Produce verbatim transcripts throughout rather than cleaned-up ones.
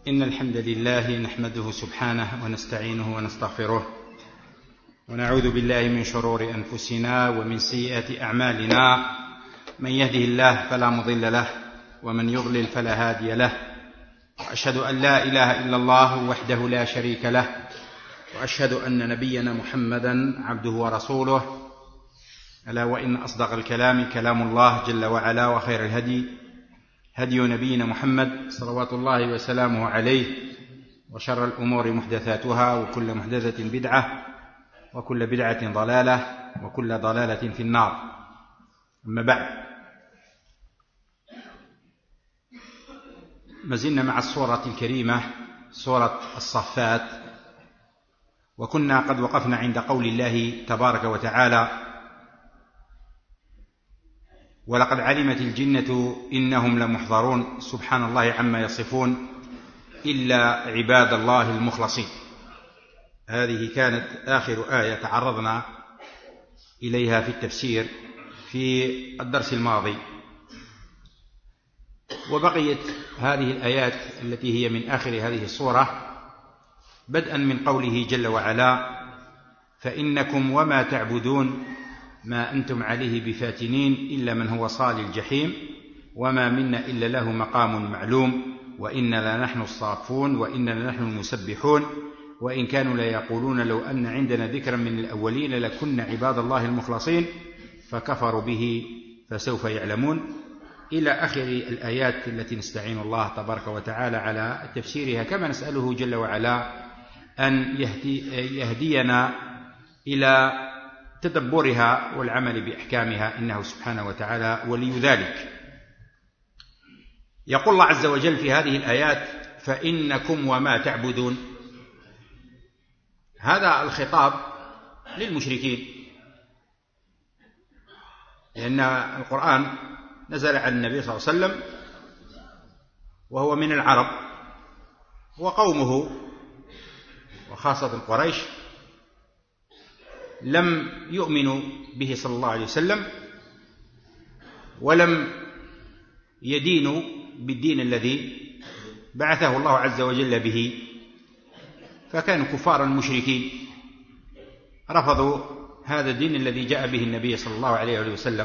إن الحمد لله نحمده سبحانه ونستعينه ونستغفره ونعوذ بالله من شرور أنفسنا ومن سيئات أعمالنا. من يهده الله فلا مضل له ومن يضلل فلا هادي له، وأشهد أن لا إله إلا الله وحده لا شريك له، وأشهد أن نبينا محمدا عبده ورسوله. ألا وإن أصدق الكلام كلام الله جل وعلا، وخير الهدي هدي نبينا محمد صلوات الله وسلامه عليه، وشر الأمور محدثاتها، وكل محدثة بدعة، وكل بدعة ضلالة، وكل ضلالة في النار. أما بعد، ما زلنا مع السورة الكريمة سورة الصفات، وكنا قد وقفنا عند قول الله تبارك وتعالى: ولقد علمت الجنة إنهم لمحضرون سبحان الله عما يصفون إلا عباد الله المخلصين. هذه كانت آخر آية تعرضنا إليها في التفسير في الدرس الماضي، وبقيت هذه الآيات التي هي من آخر هذه السورة، بدءا من قوله جل وعلا: فإنكم وما تعبدون ما أنتم عليه بفاتنين إلا من هو صال الجحيم وما منا إلا له مقام معلوم وإنا لنحن الصافون وإنا لنحن المسبحون وإن كانوا ليقولون لو أن عندنا ذكرا من الأولين لكنا عباد الله المخلصين فكفروا به فسوف يعلمون، إلى آخر الآيات التي نستعين الله تبارك وتعالى على تفسيرها، كما نسأله جل وعلا أن يهدي يهدينا إلى تدبرها والعمل بأحكامها، إنه سبحانه وتعالى ولي ذلك. يقول الله عز وجل في هذه الآيات: فإنكم وما تعبدون. هذا الخطاب للمشركين، لأن القرآن نزل على النبي صلى الله عليه وسلم وهو من العرب، وقومه وخاصة قريش لم يؤمنوا به صلى الله عليه وسلم، ولم يدينوا بالدين الذي بعثه الله عز وجل به، فكانوا كفارا مشركين، رفضوا هذا الدين الذي جاء به النبي صلى الله عليه وسلم،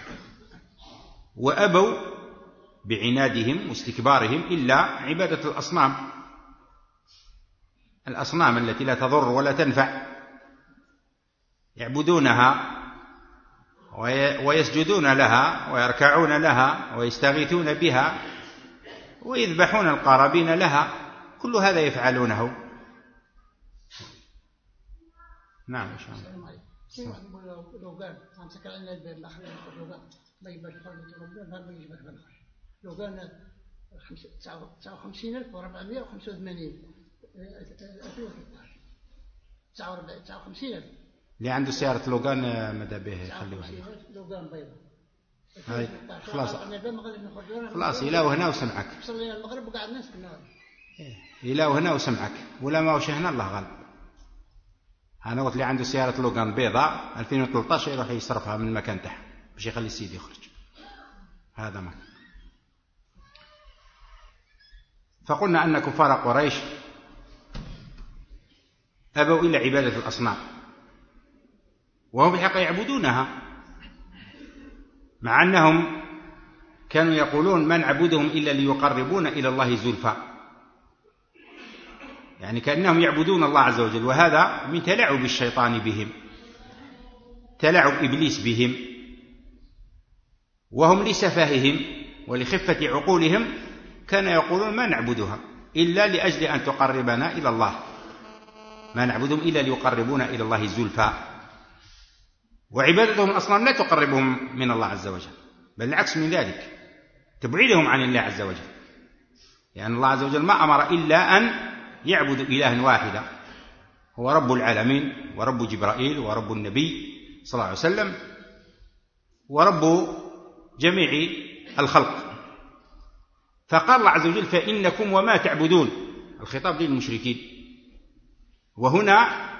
وأبوا بعنادهم واستكبارهم إلا عبادة الأصنام، الأصنام التي لا تضر ولا تنفع، يعبدونها ويسجدون لها ويركعون لها ويستغيثون بها ويذبحون القرابين لها، كل هذا يفعلونه. نعم إن شاء الله. لو قال أمسك عنا الأخير لو قال ما يبقى ما يجيب لو قال تسعة وخمسين ألف وأربعمائة وخمسة وثمانين تسعة وخمسين ألف اللي عنده سيارة لوغان مدى به يخليها لوغان بيضاء. هاي خلاص خلاص يلاو هنا وسمعك. صلينا المغرب وقعد الناس في النهار. يلاو هنا وسمعك، ولا ما وش هنا الله غالب. أنا قلت لي عنده سيارة لوغان بيضاء ألفين وثلاثة عشر يروح يصرفها من مكان تحت باش يخلي السيد يخرج. هذا ما. فقلنا أن كفار قريش أبوا إلا عبادة الأصنام، وهم بالحق يعبدونها، مع أنهم كانوا يقولون ما نعبدهم إلا ليقربونا إلى الله زلفى، يعني كأنهم يعبدون الله عز وجل، وهذا من تلاعب الشيطان بهم، تلاعب إبليس بهم، وهم لسفاههم ولخفة عقولهم كانوا يقولون ما نعبدها إلا لأجل أن تقربنا إلى الله، ما نعبدهم إلا ليقربونا إلى الله زلفى، وعبادتهم الأصنام لا تقربهم من الله عز وجل، بل العكس من ذلك، تبعدهم عن الله عز وجل، لأن يعني الله عز وجل ما أمر إلا أن يعبد إلها واحدا، هو رب العالمين ورب جبرائيل ورب النبي صلى الله عليه وسلم ورب جميع الخلق. فقال الله عز وجل: فإنكم وما تعبدون، الخطاب للمشركين، وهنا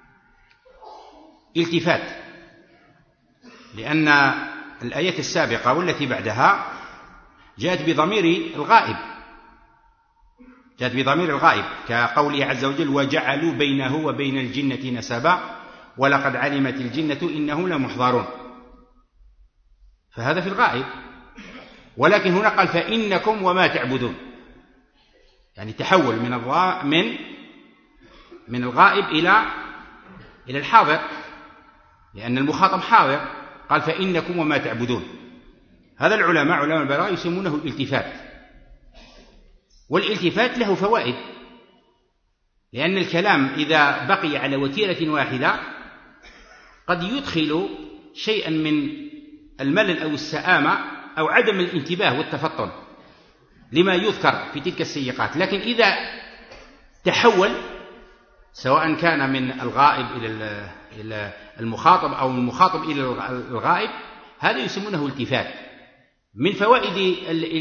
التفات، لأن الآية السابقة والتي بعدها جاءت بضمير الغائب، جاءت بضمير الغائب كقوله عز وجل وجعلوا بينه وبين الجنة نسبا ولقد علمت الجنة إنهم لمحضرون، فهذا في الغائب. ولكن هنا قال فإنكم وما تعبدون، يعني تحول من من من الغائب إلى إلى الحاضر، لأن المخاطب حاضر. قال فإنكم وما تعبدون. هذا العلماء علماء البلاغة يسمونه الالتفات، والالتفات له فوائد، لأن الكلام إذا بقي على وتيرة واحدة قد يدخل شيئا من الملل أو السآمة أو عدم الانتباه والتفطن لما يذكر في تلك السياقات. لكن إذا تحول سواء كان من الغائب إلى المخاطب أو المخاطب إلى الغائب، هذا يسمونه التفات. من فوائد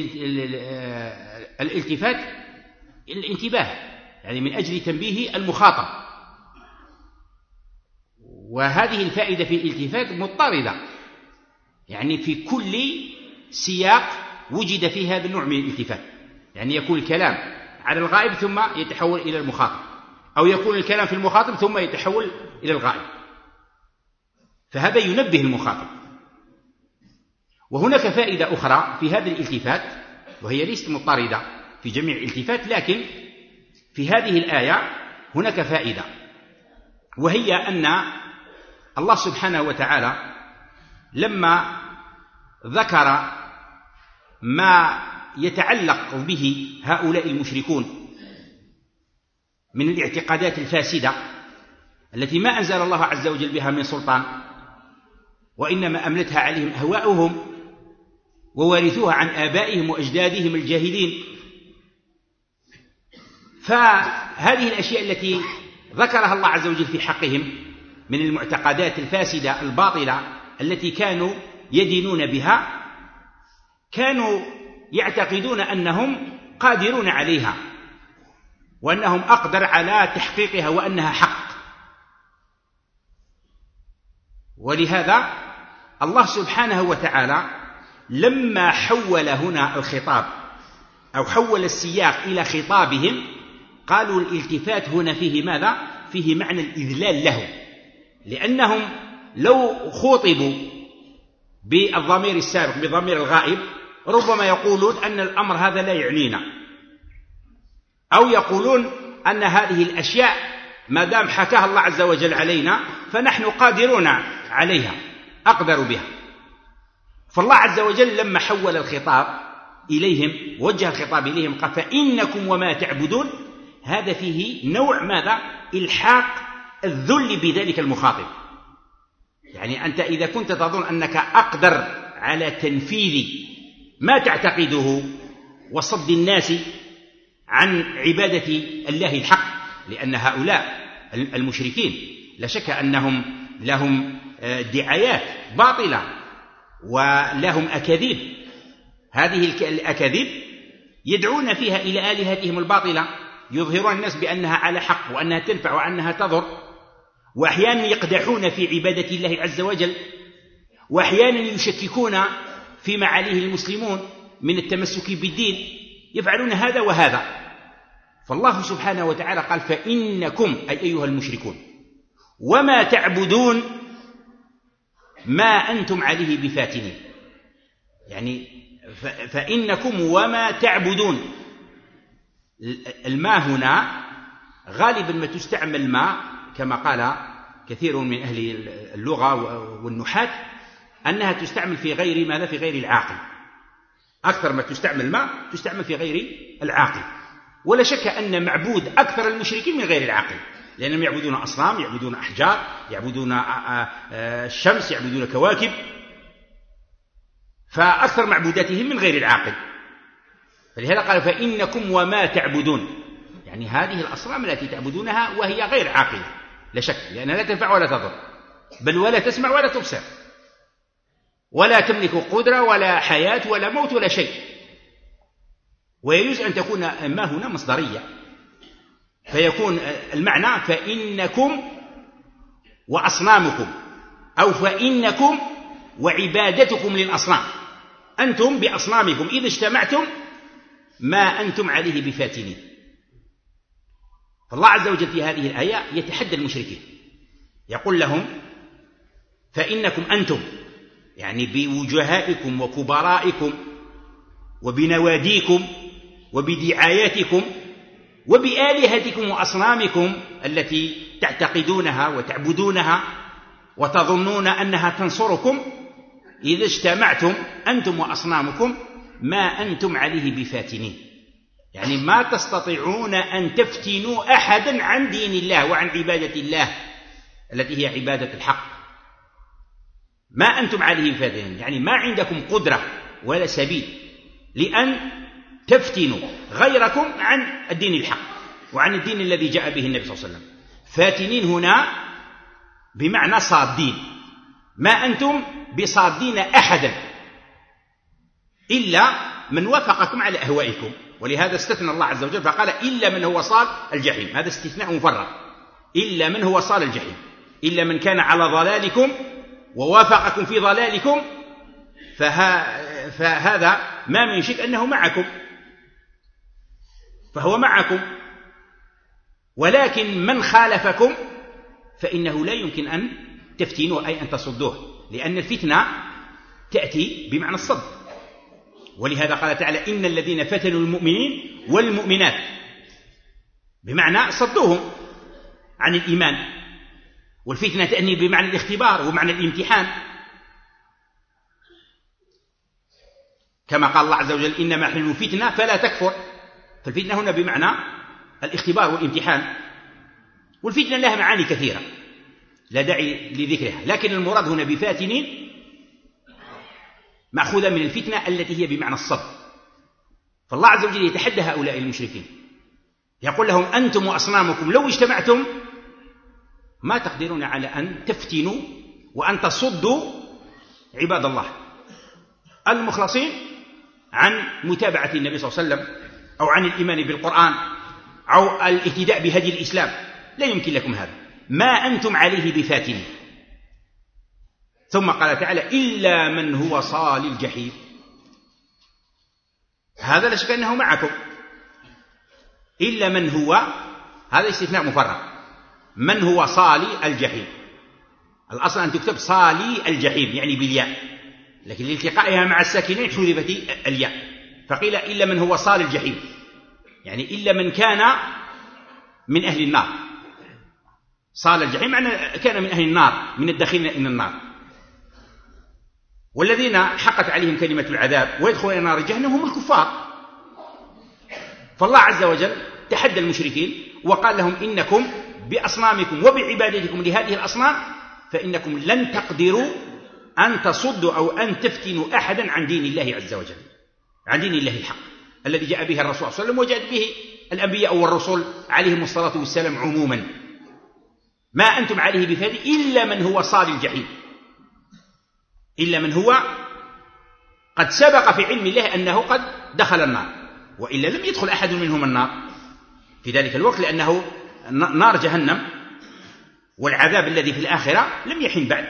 الالتفات الانتباه، يعني من أجل تنبيه المخاطب، وهذه الفائدة في الالتفات مضطردة، يعني في كل سياق وجد فيه هذا النوع من الالتفات، يعني يكون الكلام على الغائب ثم يتحول إلى المخاطب، أو يكون الكلام في المخاطب ثم يتحول إلى الغائب، فهذا ينبه المخاطب. وهناك فائدة أخرى في هذا الالتفات، وهي ليست مضطردة في جميع الالتفات، لكن في هذه الآية هناك فائدة، وهي أن الله سبحانه وتعالى لما ذكر ما يتعلق به هؤلاء المشركون من الاعتقادات الفاسدة التي ما أنزل الله عز وجل بها من سلطان، وإنما أملتها عليهم أهواؤهم وورثوها عن آبائهم وأجدادهم الجاهلين، فهذه الأشياء التي ذكرها الله عز وجل في حقهم من المعتقدات الفاسدة الباطلة التي كانوا يدينون بها، كانوا يعتقدون أنهم قادرون عليها وأنهم أقدر على تحقيقها وأنها حق. ولهذا الله سبحانه وتعالى لما حول هنا الخطاب أو حول السياق إلى خطابهم، قالوا الالتفات هنا فيه ماذا؟ فيه معنى الإذلال له، لأنهم لو خوطبوا بالضمير السابق بضمير الغائب ربما يقولون أن الأمر هذا لا يعنينا، أو يقولون أن هذه الأشياء ما دام حكاها الله عز وجل علينا فنحن قادرون عليها أقدر بها. فالله عز وجل لما حول الخطاب إليهم وجه الخطاب إليهم قال فإنكم وما تعبدون، هذا فيه نوع ماذا؟ إلحاق الذل بذلك المخاطب. يعني أنت إذا كنت تظن أنك أقدر على تنفيذ ما تعتقده وصد الناس عن عبادة الله الحق، لأن هؤلاء المشركين لا شك أنهم لهم دعايات باطلة ولهم أكاذيب، هذه الأكاذيب يدعون فيها إلى آلهتهم الباطلة، يظهرون الناس بأنها على حق وأنها تنفع وأنها تضر، وأحيانا يقدحون في عبادة الله عز وجل، وأحيانا يشككون فيما عليه المسلمون من التمسك بالدين، يفعلون هذا وهذا. فالله سبحانه وتعالى قال فإنكم أي أيها المشركون وما تعبدون ما أنتم عليه بفاتنين، يعني فإنكم وما تعبدون. الماء هنا غالبا ما تستعمل ماء كما قال كثير من أهل اللغة والنحاة أنها تستعمل في غير ماذا؟ في غير العاقل. أكثر ما تستعمل ماء تستعمل في غير العاقل، ولا شك أن معبود أكثر المشركين من غير العاقل، لأنهم يعبدون أصنام، يعبدون أحجار، يعبدون الشمس، يعبدون كواكب، فأكثر معبوداتهم من غير العاقل. فلهذا قال فإنكم وما تعبدون، يعني هذه الأصنام التي تعبدونها وهي غير عاقلة لا شك، لأنها لا تنفع ولا تضر، بل ولا تسمع ولا تبصر ولا تملك قدرة ولا حياة ولا موت ولا شيء. ويجوز أن تكون ما هنا مصدرية، فيكون المعنى فإنكم وأصنامكم، أو فإنكم وعبادتكم للأصنام، أنتم بأصنامكم إذا اجتمعتم ما أنتم عليه بفاتنين، فالله عز وجل في هذه الآية يتحدى المشركين، يقول لهم فإنكم أنتم، يعني بوجهائكم وكبرائكم وبنواديكم وبدعاياتكم وبآلهتكم وأصنامكم التي تعتقدونها وتعبدونها وتظنون أنها تنصركم، إذا اجتمعتم أنتم وأصنامكم ما أنتم عليه بفاتنين، يعني ما تستطيعون أن تفتنوا أحدا عن دين الله وعن عبادة الله التي هي عبادة الحق، ما أنتم عليه بفاتنين، يعني ما عندكم قدرة ولا سبيل لأن تفتنوا غيركم عن الدين الحق وعن الدين الذي جاء به النبي صلى الله عليه وسلم. فاتنين هنا بمعنى صادين، ما أنتم بصادين أحدا إلا من وافقكم على أهوائكم، ولهذا استثنى الله عز وجل فقال إلا من هو صال الجحيم، هذا استثناء مفرغ، إلا من هو صال الجحيم، إلا من كان على ضلالكم ووافقكم في ضلالكم فها فهذا ما من شك أنه معكم، فهو معكم، ولكن من خالفكم فإنه لا يمكن أن تفتنوه أي أن تصدوه، لأن الفتنة تأتي بمعنى الصد، ولهذا قال تعالى إن الذين فتنوا المؤمنين والمؤمنات، بمعنى صدوهم عن الإيمان، والفتنة تأتي بمعنى الاختبار ومعنى الامتحان، كما قال الله عز وجل إنما نحن فتنة فلا تكفر، فالفتنة هنا بمعنى الاختبار والامتحان، والفتنة لها معاني كثيرة لا داعي لذكرها، لكن المراد هنا بفاتنين مأخوذة من الفتنة التي هي بمعنى الصد. فالله عز وجل يتحدى هؤلاء المشركين، يقول لهم أنتم وأصنامكم لو اجتمعتم ما تقدرون على أن تفتنوا وأن تصدوا عباد الله المخلصين عن متابعة النبي صلى الله عليه وسلم أو عن الإيمان بالقرآن أو الاهتداء بهدي الإسلام، لا يمكن لكم هذا، ما أنتم عليه بفاتنين. ثم قال تعالى إلا من هو صال الجحيم، هذا لا شك أنه معكم، إلا من هو، هذا استثناء مفرغ، من هو صالي الجحيم، الأصل أن تكتب صالي الجحيم يعني بالياء، لكن لالتقائها مع الساكنين حذفت الياء، فقيل إلا من هو صال الجحيم، يعني إلا من كان من أهل النار، صال الجحيم معنى كان من أهل النار، من الداخلين إلى النار، والذين حقت عليهم كلمة العذاب ويدخلون نار جهنم هم الكفار. فالله عز وجل تحدى المشركين وقال لهم إنكم بأصنامكم وبعبادتكم لهذه الأصنام فإنكم لن تقدروا أن تصدوا أو أن تفتنوا أحدا عن دين الله عز وجل، عن دين الله الحق الذي جاء به الرسول صلى الله عليه وسلم وجاءت به الأنبياء والرسل عليهم الصلاة والسلام عموما، ما أنتم عليه بفاتن إلا من هو صال الجحيم، إلا من هو قد سبق في علم الله أنه قد دخل النار، وإلا لم يدخل أحد منهم النار في ذلك الوقت، لأنه نار جهنم والعذاب الذي في الآخرة لم يحن بعد،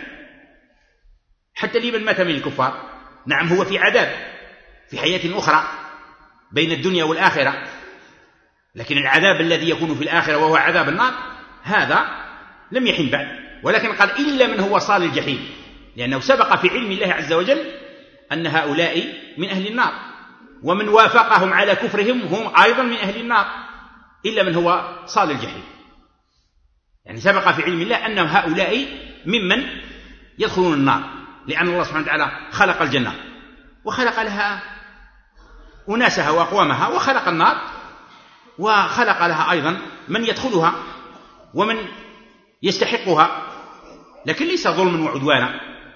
حتى لمن مات من الكفار، نعم هو في عذاب في حياة أخرى بين الدنيا والآخرة، لكن العذاب الذي يكون في الآخرة وهو عذاب النار هذا لم يحن بعد، ولكن قال إلا من هو صال الجحيم، لأنه سبق في علم الله عز وجل أن هؤلاء من أهل النار، ومن وافقهم على كفرهم هم أيضا من أهل النار، إلا من هو صال الجحيم، يعني سبق في علم الله أن هؤلاء ممن يدخلون النار، لأن الله سبحانه وتعالى خلق الجنة وخلق لها أناسها وأقوامها، وخلق النار وخلق لها أيضا من يدخلها ومن يستحقها، لكن ليس ظلما وعدوانا،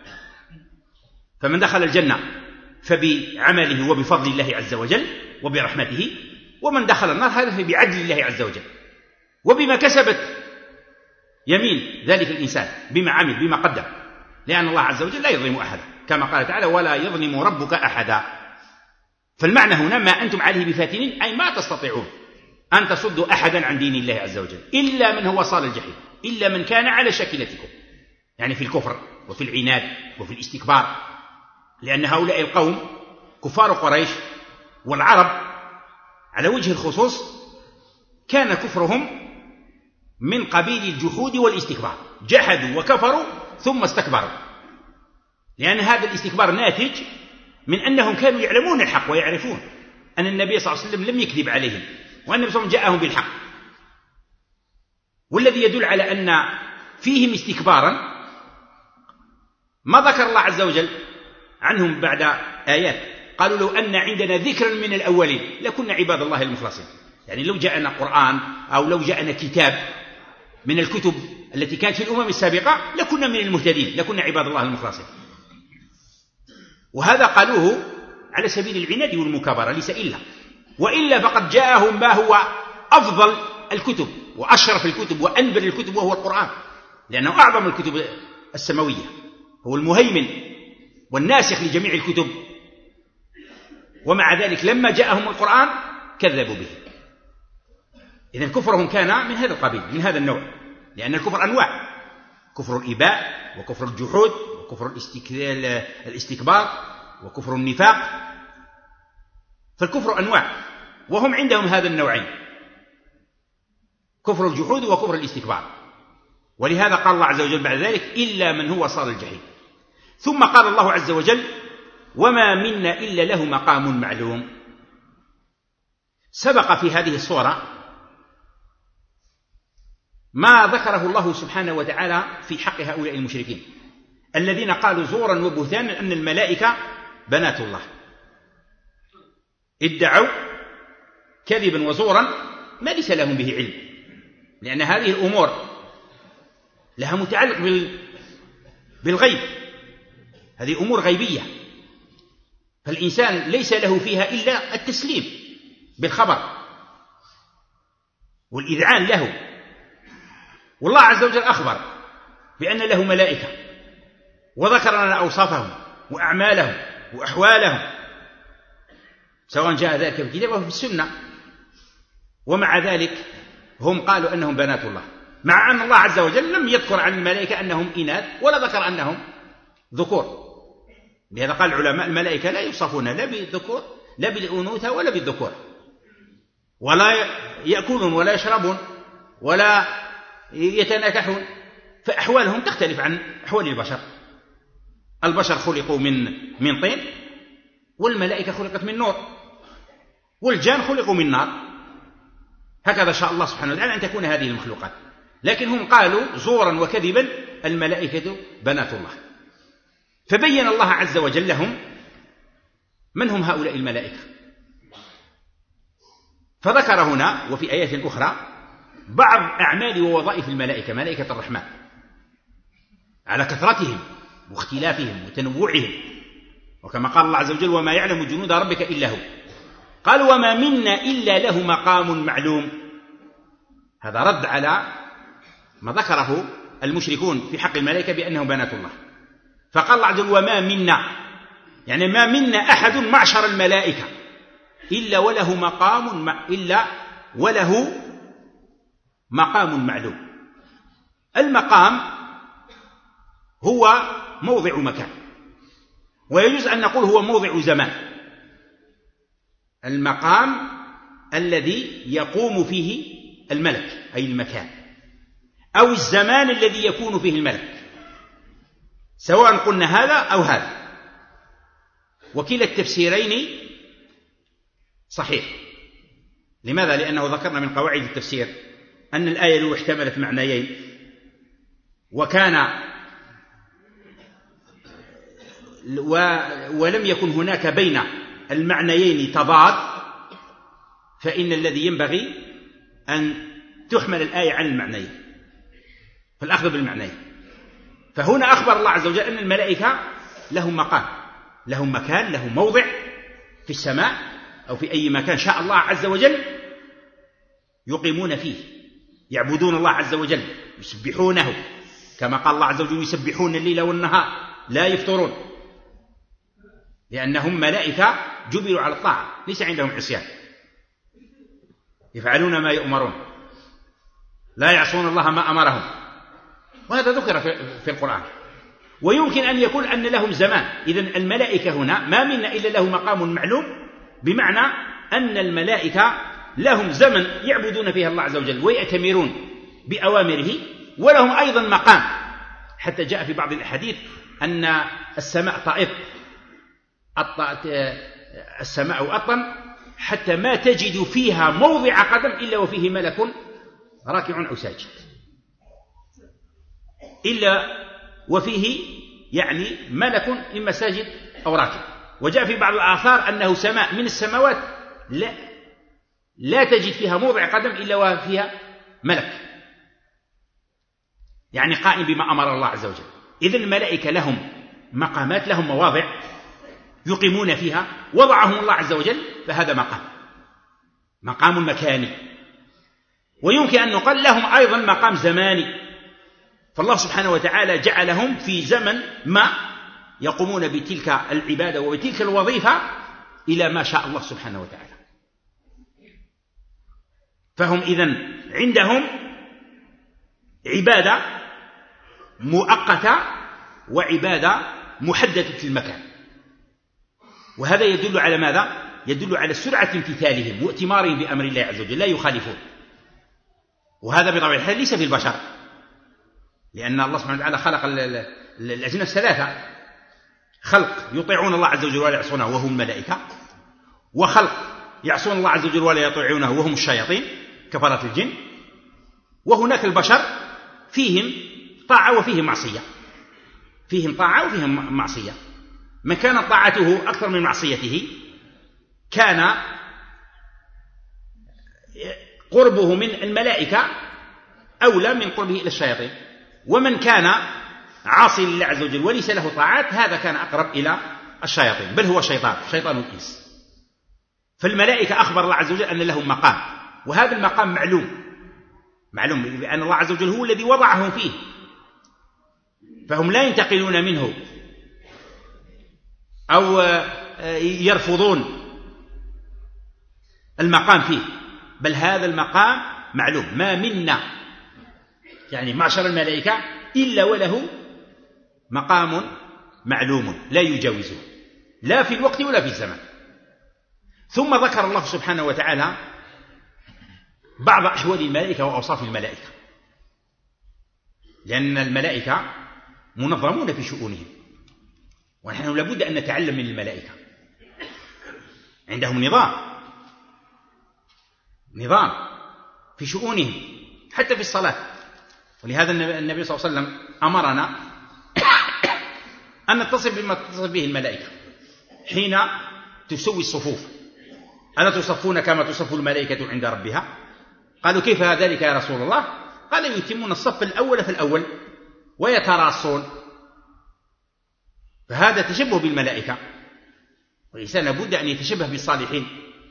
فمن دخل الجنة فبعمله وبفضل الله عز وجل وبرحمته، ومن دخل النار هذا فبعدل الله عز وجل وبما كسبت يمين ذلك الإنسان، بما عمل بما قدم، لأن الله عز وجل لا يظلم أحدا، كما قال تعالى ولا يظلم ربك أحدا. فالمعنى هنا ما أنتم عليه بفاتنين، أي ما تستطيعون أن تصدوا أحدا عن دين الله عز وجل إلا من هو صال الجحيم، إلا من كان على شاكلتكم، يعني في الكفر وفي العناد وفي الاستكبار، لأن هؤلاء القوم كفار قريش والعرب على وجه الخصوص كان كفرهم من قبيل الجحود والاستكبار، جحدوا وكفروا ثم استكبروا، لأن هذا الاستكبار ناتج من أنهم كانوا يعلمون الحق ويعرفون أن النبي صلى الله عليه وسلم لم يكذب عليهم وأن النبي صلى الله عليه وسلم جاءهم بالحق. والذي يدل على أن فيهم استكبارا ما ذكر الله عز وجل عنهم بعد آيات، قالوا لو أن عندنا ذكرا من الأولين لكنا عباد الله المخلصين. يعني لو جاءنا قرآن أو لو جاءنا كتاب من الكتب التي كانت في الأمم السابقة لكنا من المهتدين، لكنا عباد الله المخلصين. وهذا قالوه على سبيل العناد والمكابرة ليس إلا، وإلا فقد جاءهم ما هو أفضل الكتب وأشرف الكتب وأنبل الكتب وهو القرآن، لأنه أعظم الكتب السماوية، هو المهيمن والناسخ لجميع الكتب. ومع ذلك لما جاءهم القرآن كذبوا به. إذن كفرهم كان من هذا القبيل، من هذا النوع، لأن الكفر أنواع: كفر الإباء وكفر الجحود وكفر الاستكبار وكفر النفاق. فالكفر أنواع، وهم عندهم هذا النوعين: كفر الجحود وكفر الاستكبار. ولهذا قال الله عز وجل بعد ذلك: إلا من هو صال الجحيم. ثم قال الله عز وجل: وما منا إلا له مقام معلوم. سبق في هذه الصورة ما ذكره الله سبحانه وتعالى في حق هؤلاء المشركين الذين قالوا زورا وبهتانا أن الملائكة بنات الله، ادعوا كذبا وزورا ما ليس لهم به علم، لأن هذه الأمور لها متعلق بالغيب، هذه أمور غيبية، فالإنسان ليس له فيها إلا التسليم بالخبر والإذعان له. والله عز وجل أخبر بأن له ملائكة وذكر لنا أوصافهم وأعمالهم وأحوالهم، سواء جاء ذلك في الكتاب أو في السنة. ومع ذلك هم قالوا أنهم بنات الله، مع أن الله عز وجل لم يذكر عن الملائكة أنهم إناث ولا ذكر أنهم ذكور. لهذا قال العلماء: الملائكة لا يوصفون لا بالذكور لا بالأنوثة ولا بالذكور، ولا يأكلون ولا يشربون ولا يتناكحون، فأحوالهم تختلف عن أحوال البشر. البشر خلقوا من من طين، والملائكة خلقت من نور، والجان خلقوا من نار. هكذا شاء الله سبحانه وتعالى أن تكون هذه المخلوقات، لكن هم قالوا زورا وكذبا الملائكة بنات الله. فبين الله عز وجل لهم من هم هؤلاء الملائكة، فذكر هنا وفي آيات أخرى بعض أعمال ووظائف الملائكة، ملائكة الرحمن، على كثرتهم واختلافهم وتنوعهم. وكما قال الله عز وجل: وما يعلم جنود ربك إلا هو. قال: وما منا إلا له مقام معلوم. هذا رد على ما ذكره المشركون في حق الملائكة بأنهم بنات الله. فقال الله عز وجل: وما منا، يعني ما منا أحد معشر الملائكة إلا وله مقام إلا وله مقام معلوم. المقام هو موضع مكان، ويجوز أن نقول هو موضع زمان. المقام الذي يقوم فيه الملك أي المكان، أو الزمان الذي يكون فيه الملك، سواء قلنا هذا أو هذا، وكلا التفسيرين صحيح. لماذا؟ لأنه ذكرنا من قواعد التفسير أن الآية لو احتملت معنيين وكان ولم يكن هناك بين المعنيين تضاد، فإن الذي ينبغي أن تحمل الآية عن المعنيين، فالأخذ بالمعنيين. فهنا أخبر الله عز وجل أن الملائكة لهم مقام، لهم مكان، لهم موضع في السماء أو في أي مكان شاء الله عز وجل يقيمون فيه، يعبدون الله عز وجل، يسبحونه، كما قال الله عز وجل: يسبحون الليل والنهار لا يفترون، لأنهم ملائكة جبلوا على الطاعة، ليس عندهم عصيان، يفعلون ما يؤمرون، لا يعصون الله ما أمرهم. وهذا ذكر في القرآن. ويمكن أن يكون أن لهم زمان. إذن الملائكة هنا ما منا إلا له مقام معلوم، بمعنى أن الملائكة لهم زمن يعبدون فيها الله عز وجل ويأتمرون بأوامره، ولهم أيضا مقام، حتى جاء في بعض الأحاديث أن السماء طائط، السماء أطن حتى ما تجد فيها موضع قدم إلا وفيه ملك راكع أو ساجد، إلا وفيه يعني ملك إما ساجد أو راكع. وجاء في بعض الآثار أنه سماء من السماوات لا, لا تجد فيها موضع قدم إلا وفيها ملك، يعني قائم بما أمر الله عز وجل. إذن الملائكة لهم مقامات، لهم مواضع يقيمون فيها، وضعهم الله عز وجل، فهذا مقام مقام مكاني. ويمكن أن نقول لهم أيضا مقام زماني، فالله سبحانه وتعالى جعلهم في زمن ما يقومون بتلك العبادة وبتلك الوظيفة إلى ما شاء الله سبحانه وتعالى. فهم إذن عندهم عبادة مؤقتة وعبادة محددة المكان، وهذا يدل على ماذا؟ يدل على سرعة امتثالهم وائتمارهم بأمر الله عز وجل، لا يخالفون. وهذا بطبيعة الحال ليس في البشر، لأن الله سبحانه وتعالى خلق الأجناس ثلاثة: خلق يطيعون الله عز وجل ولا يعصونه وهم الملائكة، وخلق يعصون الله عز وجل ولا يطيعونه وهم الشياطين كفرة الجن، وهناك البشر فيهم طاعة وفيهم معصية، فيهم طاعة وفيهم معصية. من كانت طاعته أكثر من معصيته كان قربه من الملائكة أولى من قربه إلى الشياطين، ومن كان عاصي لله عز وجل وليس له طاعات هذا كان أقرب إلى الشياطين، بل هو شيطان شيطان الإنس. فالملائكة أخبر الله عز وجل أن لهم مقام، وهذا المقام معلوم معلوم بأن الله عز وجل هو الذي وضعهم فيه، فهم لا ينتقلون منه أو يرفضون المقام فيه، بل هذا المقام معلوم. ما منا يعني معشر الملائكة إلا وله مقام معلوم لا يجاوزه، لا في الوقت ولا في الزمان. ثم ذكر الله سبحانه وتعالى بعض أحوال الملائكة وأوصاف الملائكة، لأن الملائكة منظمون في شؤونهم، ونحن لابد أن نتعلم من الملائكة. عندهم نظام نظام في شؤونهم حتى في الصلاة، ولهذا النبي صلى الله عليه وسلم أمرنا أن نتصف بما تتصف به الملائكة حين تسوي الصفوف: ألا تصفون كما تصف الملائكة عند ربها؟ قالوا: كيف ذلك يا رسول الله؟ قال: يتمون الصف الأول في الأول ويتراصون. فهذا تشبه بالملائكة، والإنسان لابد أن يتشبه بالصالحين.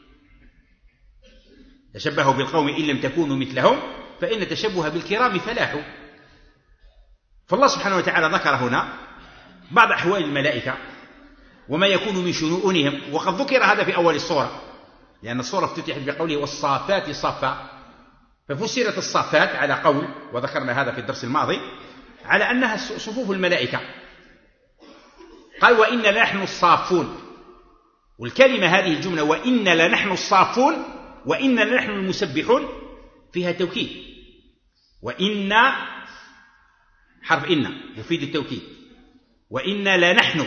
تشبهوا بالقوم إن لم تكونوا مثلهم فإن التشبه بالكرام فلاح. فالله سبحانه وتعالى ذكر هنا بعض أحوال الملائكة وما يكون من شؤونهم، وقد ذكر هذا في أول السورة، لأن السورة افتتحت بقوله والصافات صفا، ففسرت الصافات على قول، وذكرنا هذا في الدرس الماضي، على أنها صفوف الملائكة. قال: وإن لنحن الصافون. والكلمة هذه الجملة وإن لنحن الصافون وإن لنحن المسبحون فيها توكيد، وإن حرف إن يفيد التوكيد، وإن لنحن،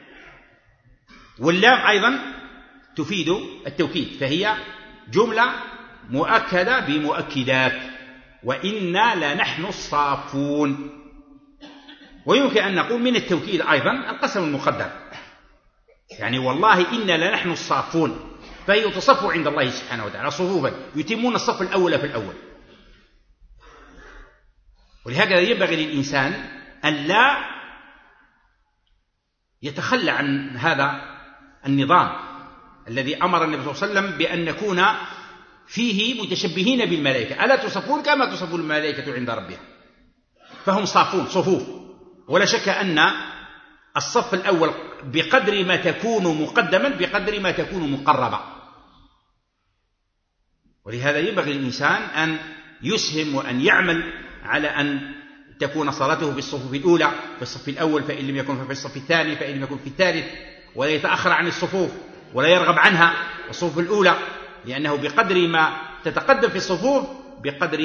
واللام أيضا تفيد التوكيد، فهي جملة مؤكدة بمؤكدات، وإنا لنحن الصافون. ويمكن أن نقول من التوكيد أيضا القسم المقدر، يعني والله إنا لنحن الصافون، فهي تصف عند الله سبحانه وتعالى صفوفا يتمون الصف الأول في الأول. ولهذا ينبغي للإنسان أن لا يتخلى عن هذا النظام الذي أمر النبي صلى الله عليه وسلم بأن نكون فيه متشبهين بالملائكة. ألا تصفون كما تصف الملائكة عند ربها؟ فهم صافون صفوف، ولا شك أن الصف الأول بقدر ما تكون مقدما بقدر ما تكون مقربا. ولهذا ينبغي الإنسان أن يسهم وأن يعمل على أن تكون صلاته في الصفوف الأولى، في الصف الأول، فإن لم يكن في الصف الثاني، فإن لم يكن في الثالث، ولا يتأخر عن الصفوف ولا يرغب عنها الصفوف الأولى، لأنه بقدر ما تتقدم في الصفوف بقدر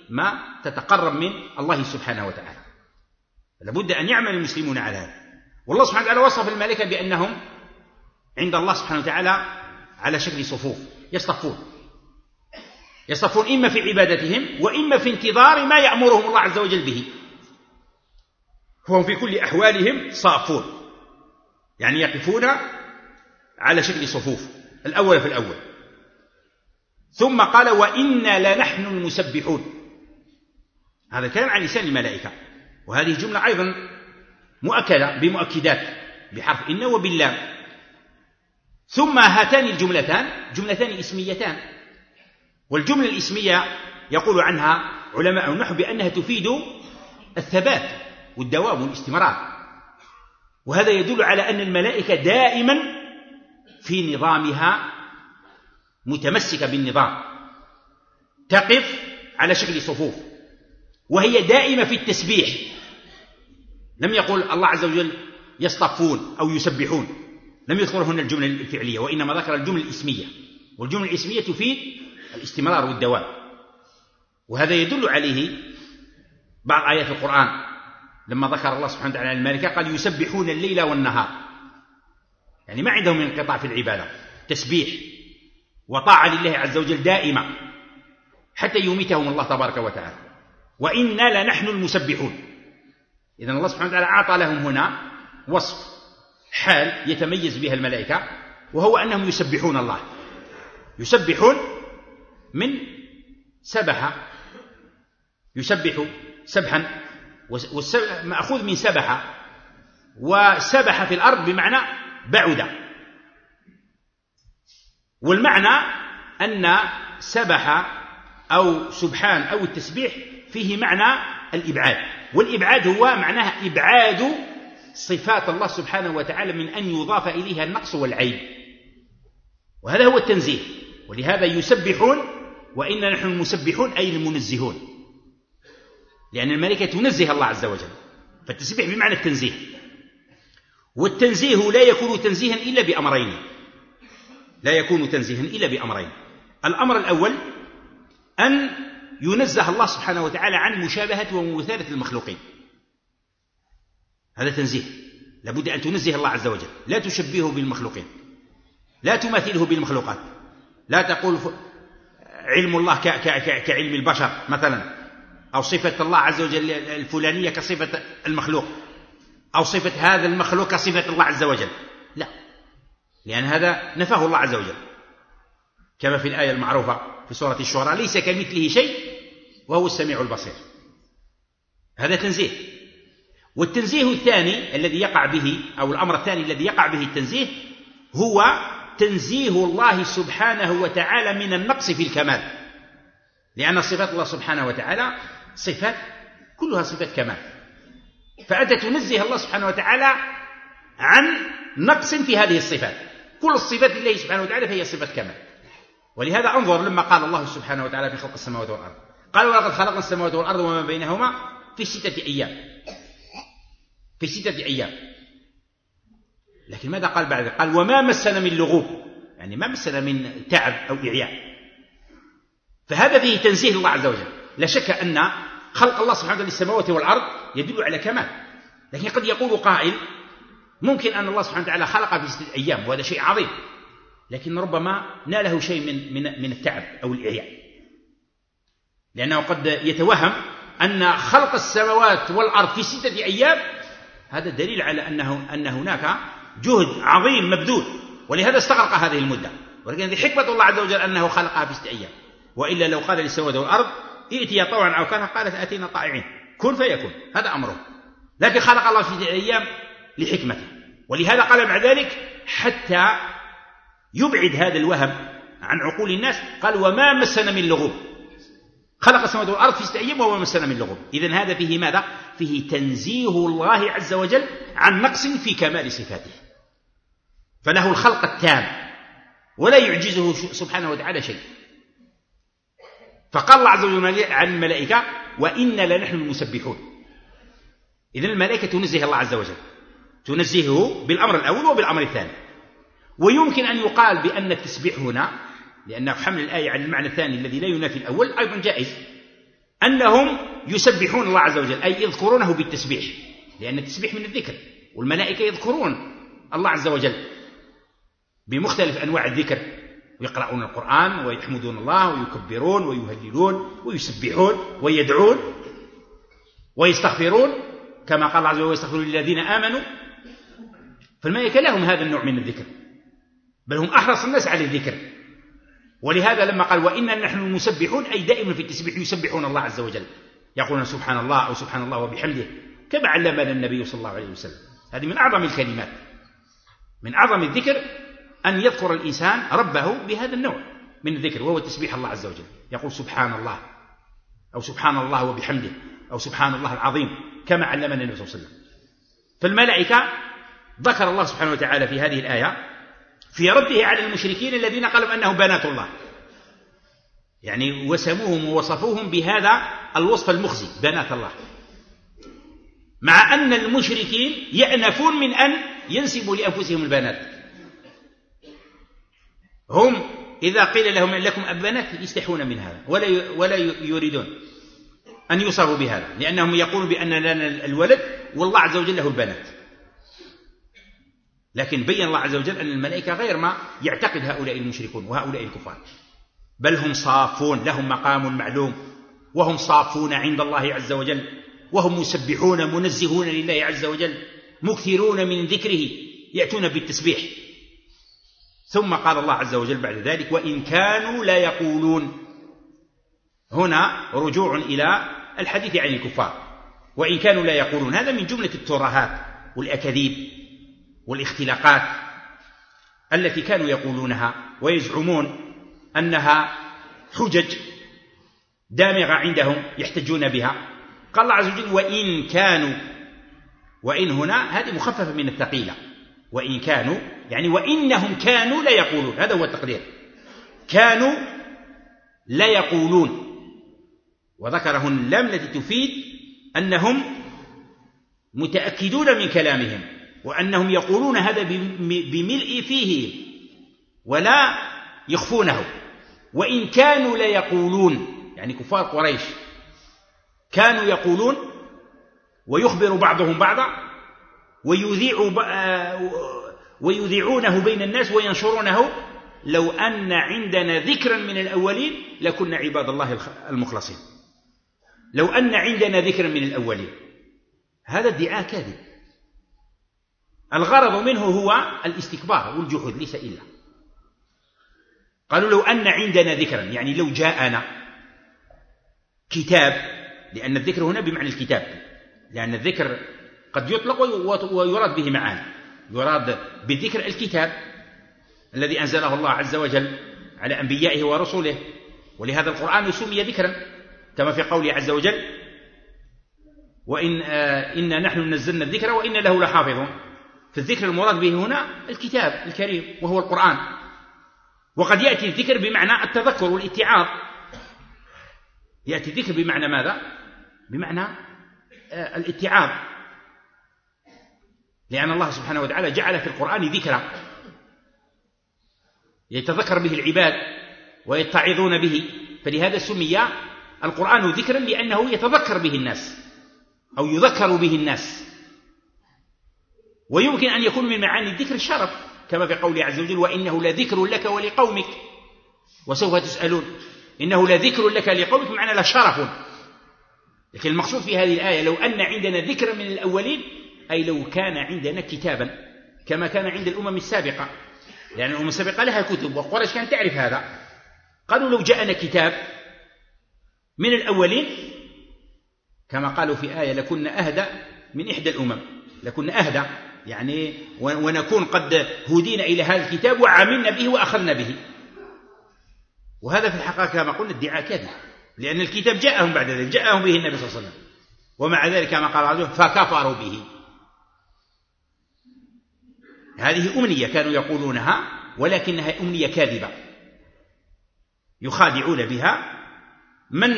ما تتقرب من الله سبحانه وتعالى. لابد أن يعمل المسلمون على هذا. والله سبحانه وتعالى وصف الملائكة بأنهم عند الله سبحانه وتعالى على شكل صفوف يصطفون يصطفون إما في عبادتهم وإما في انتظار ما يأمرهم الله عز وجل به، فهم في كل أحوالهم صافون، يعني يقفون على شكل صفوف الأول في الأول. ثم قال وإنا لنحن المسبحون، هذا كلام عن لسان الملائكة، وهذه جملة أيضا مؤكدة بمؤكدات بحرف إن وباللام. ثم هاتان الجملتان جملتان اسميتان، والجملة الاسمية يقول عنها علماء النحو بأنها تفيد الثبات والدوام والاستمرار، وهذا يدل على أن الملائكة دائما في نظامها متمسكة بالنظام، تقف على شكل صفوف، وهي دائمة في التسبيح. لم يقل الله عز وجل يصطفون أو يسبحون، لم يذكر هنا الجملة الفعلية، وإنما ذكر الجملة الاسمية، والجملة الاسمية تفيد الاستمرار والدوام. وهذا يدل عليه بعض آيات القرآن لما ذكر الله سبحانه وتعالى الملائكة قال يسبحون الليل والنهار، يعني ما عندهم انقطاع في العبادة، تسبيح وطاعة لله عز وجل دائمة حتى يميتهم الله تبارك وتعالى. وإنا لنحن المسبحون، إذن الله سبحانه وتعالى أعطى لهم هنا وصف حال يتميز بها الملائكة، وهو أنهم يسبحون الله. يسبحون من سبح، يسبح سبحا، مأخوذ من سبح، وسبح في الأرض بمعنى بعد، والمعنى أن سبح أو سبحان أو التسبيح فيه معنى الإبعاد، والإبعاد هو معناه إبعاد صفات الله سبحانه وتعالى من أن يضاف إليها النقص والعيب، وهذا هو التنزيه. ولهذا يسبحون وإنا نحن المسبحون أي المنزهون، لأن الملائكة تنزه الله عز وجل، فالتسبيح بمعنى التنزيه. والتنزيه لا يكون تنزيها إلا بأمرين، لا يكون تنزيها إلا بأمرين. الأمر الأول أن ينزه الله سبحانه وتعالى عن مشابهة ومماثلة المخلوقين، هذا تنزيه، لابد أن تنزه الله عز وجل، لا تشبهه بالمخلوقين، لا تماثله بالمخلوقات، لا تقول علم الله كعلم البشر مثلا، أو صفة الله عز وجل الفلانية كصفة المخلوق، أو صفة هذا المخلوق كصفة الله عز وجل، لا، لأن هذا نفاه الله عز وجل، كما في الآية المعروفة في سورة الشعراء ليس كمثله شيء وهو السميع البصير، هذا تنزيه. والتنزيه الثاني الذي يقع به، أو الأمر الثاني الذي يقع به التنزيه، هو تنزيه الله سبحانه وتعالى من النقص في الكمال، لأن صفات الله سبحانه وتعالى صفات كلها صفات كمال، فأنت تنزه الله سبحانه وتعالى عن نقص في هذه الصفات، كل الصفات لله سبحانه وتعالى فهي صفات كمال. ولهذا انظر لما قال الله سبحانه وتعالى في خلق السماوات والأرض، قال ولقد خلقنا السماوات والأرض وما بينهما في ستة أيام، في ستة أيام. لكن ماذا قال بعد؟ قال وما مسنا من لغوب، يعني ما مسنا من تعب أو إعياء، فهذا فيه تنزيه الله عز وجل. لا شك أن خلق الله سبحانه وتعالى للسماوات والأرض يدل على كمال، لكن قد يقول قائل ممكن أن الله سبحانه وتعالى خلق في ستة أيام وهذا شيء عظيم، لكن ربما ناله شيء من من من التعب أو الإعياء، لأنه قد يتوهم أن خلق السماوات والأرض في ستة أيام هذا دليل على أنه أن هناك جهد عظيم مبذول، ولهذا استغرق هذه المدة. ولكن هذه حكمة الله عز وجل أنه خلقها في ستة أيام، وإلا لو قال للسماوات والأرض ائتيا طوعا أو كرها قالت آتينا طائعين، كن فيكون، هذا أمره. لكن خلق الله في ستة أيام لحكمته، ولهذا قال بعد ذلك حتى يبعد هذا الوهم عن عقول الناس، قال وما مسنا من لغوب، خلق السماوات والأرض في ستة أيام وما مسنا من لغوب. إذن هذا فيه ماذا؟ فيه تنزيه الله عز وجل عن نقص في كمال صفاته، فله الخلق التام ولا يعجزه سبحانه وتعالى شيء. فقال الله عز وجل عن الملائكة وإنا لنحن المسبحون. إذن الملائكة تنزه الله عز وجل، تنزهه بالأمر الأول وبالأمر الثاني. ويمكن أن يقال بأن التسبيح هنا، لأنه حمل الآية على المعنى الثاني الذي لا ينافي الأول، أيضا جائز أنهم يسبحون الله عز وجل، أي يذكرونه بالتسبيح، لأن التسبيح من الذكر، والملائكة يذكرون الله عز وجل بمختلف أنواع الذكر، ويقرؤون القرآن ويحمدون الله ويكبرون ويهللون ويسبحون ويدعون ويستغفرون، كما قال الله عز وجل ويستغفرون للذين آمنوا. فالملائكة لهم هذا النوع من الذكر، بل هم أحرص الناس على الذكر. ولهذا لما قال وإنا نحن المسبحون، أي دائما في التسبيح يسبحون الله عز وجل، يقولون سبحان الله أو سبحان الله وبحمده، كما علمنا النبي صلى الله عليه وسلم. هذه من أعظم الكلمات، من أعظم الذكر أن يذكر الإنسان ربه بهذا النوع من الذكر، وهو تسبيح الله عز وجل، يقول سبحان الله أو سبحان الله وبحمده أو سبحان الله العظيم، كما علمنا النبي صلى الله عليه وسلم. فالملائكة ذكر الله سبحانه وتعالى في هذه الآية في رده على المشركين الذين قالوا أنهم بنات الله، يعني وسموهم ووصفوهم بهذا الوصف المخزي، بنات الله، مع أن المشركين يأنفون من أن ينسبوا لأنفسهم البنات. هم إذا قيل لهم لكم أبنات يستحون من هذا، ولا ولا يريدون أن يوصفوا بهذا، لأنهم يقولون بأن لنا الولد والله عز وجل له البنات. لكن بين الله عز وجل أن الملائكة غير ما يعتقد هؤلاء المشركون وهؤلاء الكفار، بل هم صافون، لهم مقام معلوم، وهم صافون عند الله عز وجل، وهم مسبحون منزهون لله عز وجل، مكثرون من ذكره، يأتون بالتسبيح. ثم قال الله عز وجل بعد ذلك وإن كانوا لا يقولون، هنا رجوع إلى الحديث عن الكفار، وإن كانوا لا يقولون، هذا من جملة الترهات والأكاذيب والاختلاقات التي كانوا يقولونها ويزعمون أنها حجج دامغة عندهم يحتجون بها. قال الله عز وجل وإن كانوا، وإن هنا هذه مخففة من الثقيلة، وإن كانوا يعني وإنهم كانوا لا يقولون، هذا هو التقدير، كانوا لا يقولون، وذكره اللام التي تفيد أنهم متأكدون من كلامهم، وأنهم يقولون هذا بملء فيه ولا يخفونه. وإن كانوا لا يقولون، يعني كفار قريش كانوا يقولون، ويخبر بعضهم بعضا، ويذيع ويذيعونه بين الناس وينشرونه، لو أن عندنا ذكرا من الأولين لكنا عباد الله المخلصين، لو أن عندنا ذكرا من الأولين. هذا ادعاء كاذب، الغرض منه هو الاستكبار والجحود، ليس إلا. قالوا لو أن عندنا ذكرا، يعني لو جاءنا كتاب، لأن الذكر هنا بمعنى الكتاب، لأن الذكر قد يطلق ويراد به معاني، يراد بالذكر الكتاب الذي أنزله الله عز وجل على أنبيائه ورسله، ولهذا القرآن سمي ذكرا، كما في قوله عز وجل وإن آه إنا نحن نزلنا الذكر وإنا له لحافظون. فالذكر المراد به هنا الكتاب الكريم وهو القرآن. وقد يأتي الذكر بمعنى التذكر والاتعاظ، يأتي الذكر بمعنى ماذا؟ بمعنى آه الاتعاظ، لأن الله سبحانه وتعالى جعل في القرآن ذكرا يتذكر به العباد ويتعظون به، فلهذا سمي القرآن ذكرا لأنه يتذكر به الناس أو يذكر به الناس. ويمكن أن يكون من معاني الذكر الشرف، كما في قوله عز وجل وإنه لذكر لك ولقومك وسوف تسألون. إنه لذكر لك لقومك معنى لشرف، لكن المقصود في هذه الآية لو أن عندنا ذكرا من الأولين، أي لو كان عندنا كتابا كما كان عند الأمم السابقة، لأن يعني الأمم السابقة لها كتب وقريش كانت تعرف هذا. قالوا لو جاءنا كتاب من الأولين، كما قالوا في آية لكنا أهدى من إحدى الأمم، لكنا أهدى يعني ونكون قد هدينا إلى هذا الكتاب وعملنا به وأخذنا به. وهذا في الحقيقة كما قلنا ادعاء كاذب، لأن الكتاب جاءهم بعد ذلك، جاءهم به النبي صلى الله عليه وسلم، ومع ذلك كما قال الله فكفروا به. هذه أمنية كانوا يقولونها، ولكنها أمنية كاذبة يخادعون بها من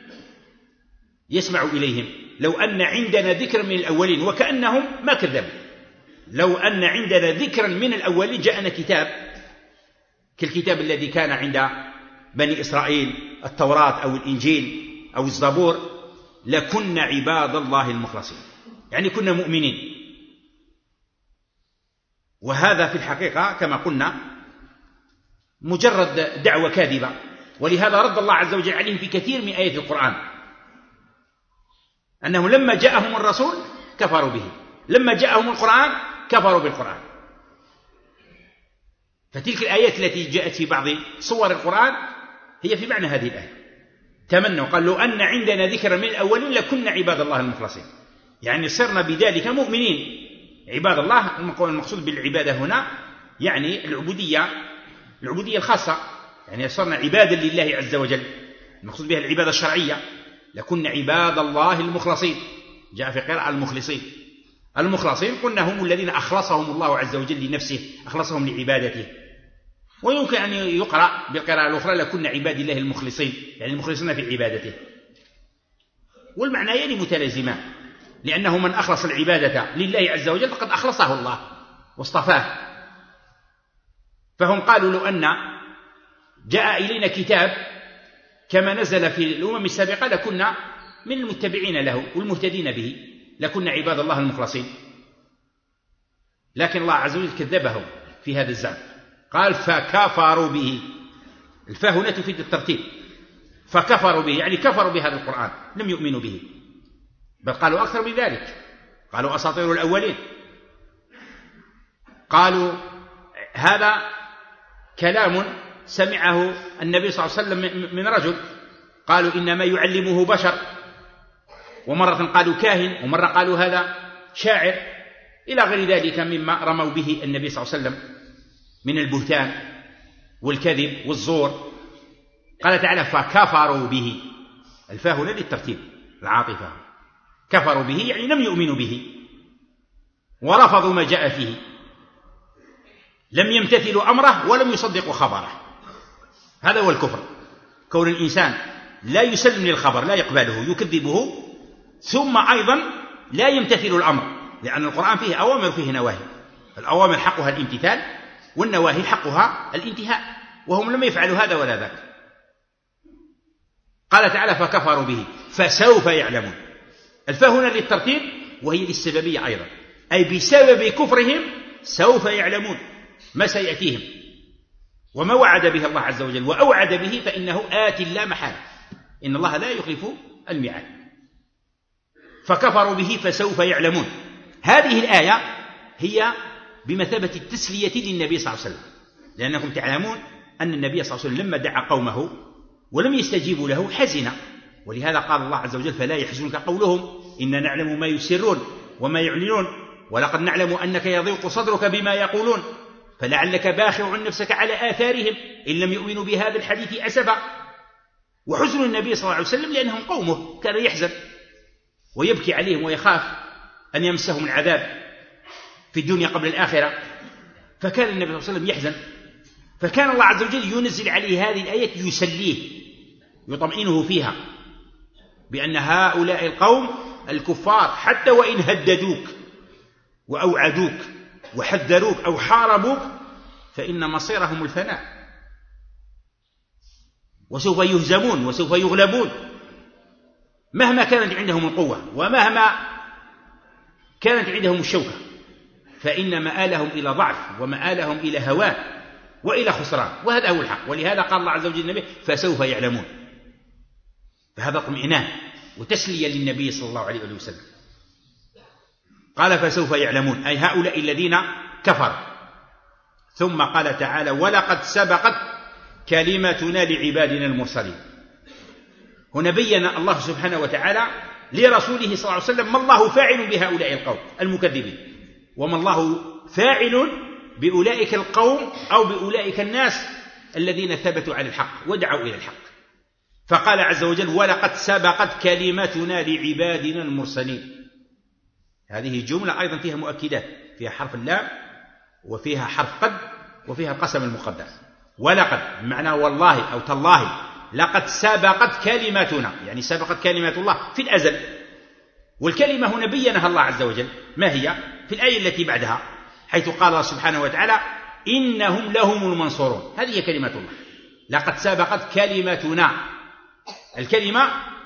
يسمع إليهم. لو أن عندنا ذكر من الأولين، وكأنهم ما كذبوا. لو أن عندنا ذكرا من الأولين جاءنا كتاب كالكتاب الذي كان عند بني إسرائيل، التوراة أو الإنجيل أو الزبور لكنا عباد الله المخلصين، يعني كنا مؤمنين. وهذا في الحقيقة كما قلنا مجرد دعوة كاذبة، ولهذا رد الله عز وجل عليهم في كثير من آيات القرآن، أنهم لما جاءهم الرسول كفروا به، لما جاءهم القرآن كفروا بالقرآن. فتلك الآيات التي جاءت في بعض صور القرآن هي في معنى هذه الآية. تمنوا، قال لو أن عندنا ذكر من الأولين لكنا عباد الله المخلصين، يعني صرنا بذلك مؤمنين. عباد الله المقصود بالعبادة هنا يعني العبودية، العبودية الخاصة، يعني صرنا عبادا لله عز وجل، المقصود بها العبادة الشرعية. لكنا عباد الله المخلصين، جاء في قراءة المخلصين. المخلصين قلنا هم الذين أخلصهم الله عز وجل لنفسه، أخلصهم لعبادته. ويمكن أن يقرأ بالقراءة الأخرى لكنا عباد الله المخلصين، يعني المخلصين في عبادته. والمعنيان متلازمان، لأنه من أخلص العبادة لله عز وجل فقد أخلصه الله واصطفاه. فهم قالوا لو أن جاء إلينا كتاب كما نزل في الأمم السابقة لكنا من المتبعين له والمهتدين به، لكنا عباد الله المخلصين. لكن الله عز وجل كذبهم في هذا الزعم، قال فكفروا به. الفاء هنا تفيد الترتيب، فكفروا به يعني كفروا بهذا القرآن، لم يؤمنوا به، بل قالوا أكثر من ذلك، قالوا أساطير الأولين، قالوا هذا كلام سمعه النبي صلى الله عليه وسلم من رجل، قالوا إنما يعلمه بشر، ومرة قالوا كاهن، ومرة قالوا هذا شاعر، إلى غير ذلك مما رموا به النبي صلى الله عليه وسلم من البهتان والكذب والزور. قال تعالى فكفروا به، الفاء هنا للترتيب العاطفة، كفروا به يعني لم يؤمنوا به ورفضوا ما جاء فيه، لم يمتثلوا أمره ولم يصدقوا خبره. هذا هو الكفر، كون الإنسان لا يسلم للخبر، لا يقبله، يكذبه، ثم أيضا لا يمتثل الأمر، لأن القرآن فيه أوامر فيه نواهي، الأوامر حقها الامتثال والنواهي حقها الانتهاء، وهم لم يفعلوا هذا ولا ذاك. قال تعالى فكفروا به فسوف يعلمون، الفاء هنا للترتيب وهي للسببية أيضا، أي بسبب كفرهم سوف يعلمون ما سيأتيهم وما وعد به الله عز وجل، وأوعد به فإنه آت لا محالة، إن الله لا يخلف الميعاد. فكفروا به فسوف يعلمون. هذه الآية هي بمثابة التسلية للنبي صلى الله عليه وسلم، لأنكم تعلمون أن النبي صلى الله عليه وسلم لما دعا قومه ولم يستجيبوا له حزن، ولهذا قال الله عز وجل فلا يحزنك قولهم إنا نعلم ما يسرون وما يعلنون ولقد نعلم أنك يضيق صدرك بما يقولون فلعلك باخع نفسك على آثارهم إن لم يؤمنوا بهذا الحديث أسفا. وحزن النبي صلى الله عليه وسلم لأنهم قومه، كان يحزن ويبكي عليهم ويخاف أن يمسهم العذاب في الدنيا قبل الآخرة، فكان النبي صلى الله عليه وسلم يحزن، فكان الله عز وجل ينزل عليه هذه الآية يسليه يطمئنه فيها بأن هؤلاء القوم الكفار حتى وإن هددوك وأوعدوك وحذروك أو حاربوك فإن مصيرهم الفناء، وسوف يهزمون وسوف يغلبون مهما كانت عندهم القوة ومهما كانت عندهم الشوكة، فإن مآلهم إلى ضعف ومآلهم إلى هوان وإلى خسران، وهذا هو الحق. ولهذا قال الله عز وجل للنبي فسوف يعلمون، فهذا اطمئنان وتسلية للنبي صلى الله عليه وسلم. قال فسوف يعلمون أي هؤلاء الذين كفروا. ثم قال تعالى ولقد سبقت كلمتنا لعبادنا المرسلين. هنا بين الله سبحانه وتعالى لرسوله صلى الله عليه وسلم ما الله فاعل بهؤلاء القوم المكذبين، وما الله فاعل بأولئك القوم أو بأولئك الناس الذين ثبتوا على الحق ودعوا إلى الحق. فقال عز وجل ولقد سبقت كلمتنا لعبادنا المرسلين. هذه جملة أيضا فيها مؤكدات، فيها حرف اللام وفيها حرف قد وفيها القسم المقدر. ولقد معنى والله أو تالله، لقد سبقت كلمتنا يعني سبقت كلمة الله في الأزل، والكلمة هنا بينها الله عز وجل ما هي في الآية التي بعدها حيث قال سبحانه وتعالى إنهم لهم المنصورون. هذه هي كلمة الله، لقد سبقت كلمتنا. الكلمة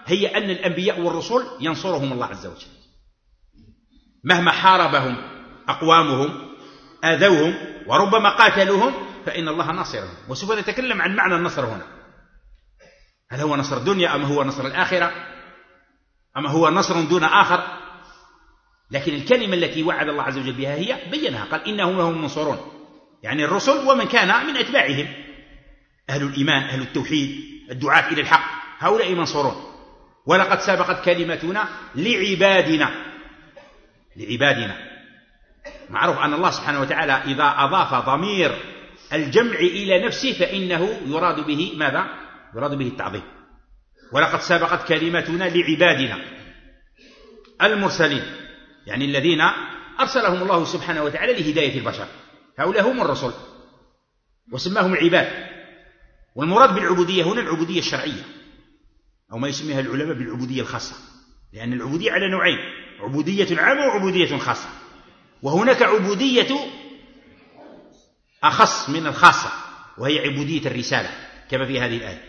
هي أن الأنبياء والرسل ينصرهم الله عز وجل مهما حاربهم أقوامهم آذوهم وربما قاتلوهم، فإن الله ناصرهم. وسوف نتكلم عن معنى النصر هنا، هل هو نصر الدنيا أم هو نصر الآخرة أم هو نصر دون آخر؟ لكن الكلمة التي وعد الله عز وجل بها هي بينها، قال إنهم لهم منصورون، يعني الرسل ومن كان من أتباعهم، أهل الإيمان أهل التوحيد الدعاة إلى الحق، هؤلاء منصورون. ولقد سبقت كلمتنا لعبادنا لعبادنا معروف أن الله سبحانه وتعالى إذا أضاف ضمير الجمع إلى نفسه فإنه يراد به ماذا؟ يراد به التعظيم. ولقد سبقت كلمتنا لعبادنا المرسلين، يعني الذين أرسلهم الله سبحانه وتعالى لهداية البشر، هؤلاء هم الرسل وسماهم عباد. والمراد بالعبودية هنا العبودية الشرعية، أو ما يسميها العلماء بالعبودية الخاصة، لأن العبودية على نوعين، عبودية عامة وعبودية خاصة، وهناك عبودية أخص من الخاصة وهي عبودية الرسالة كما في هذه الآية.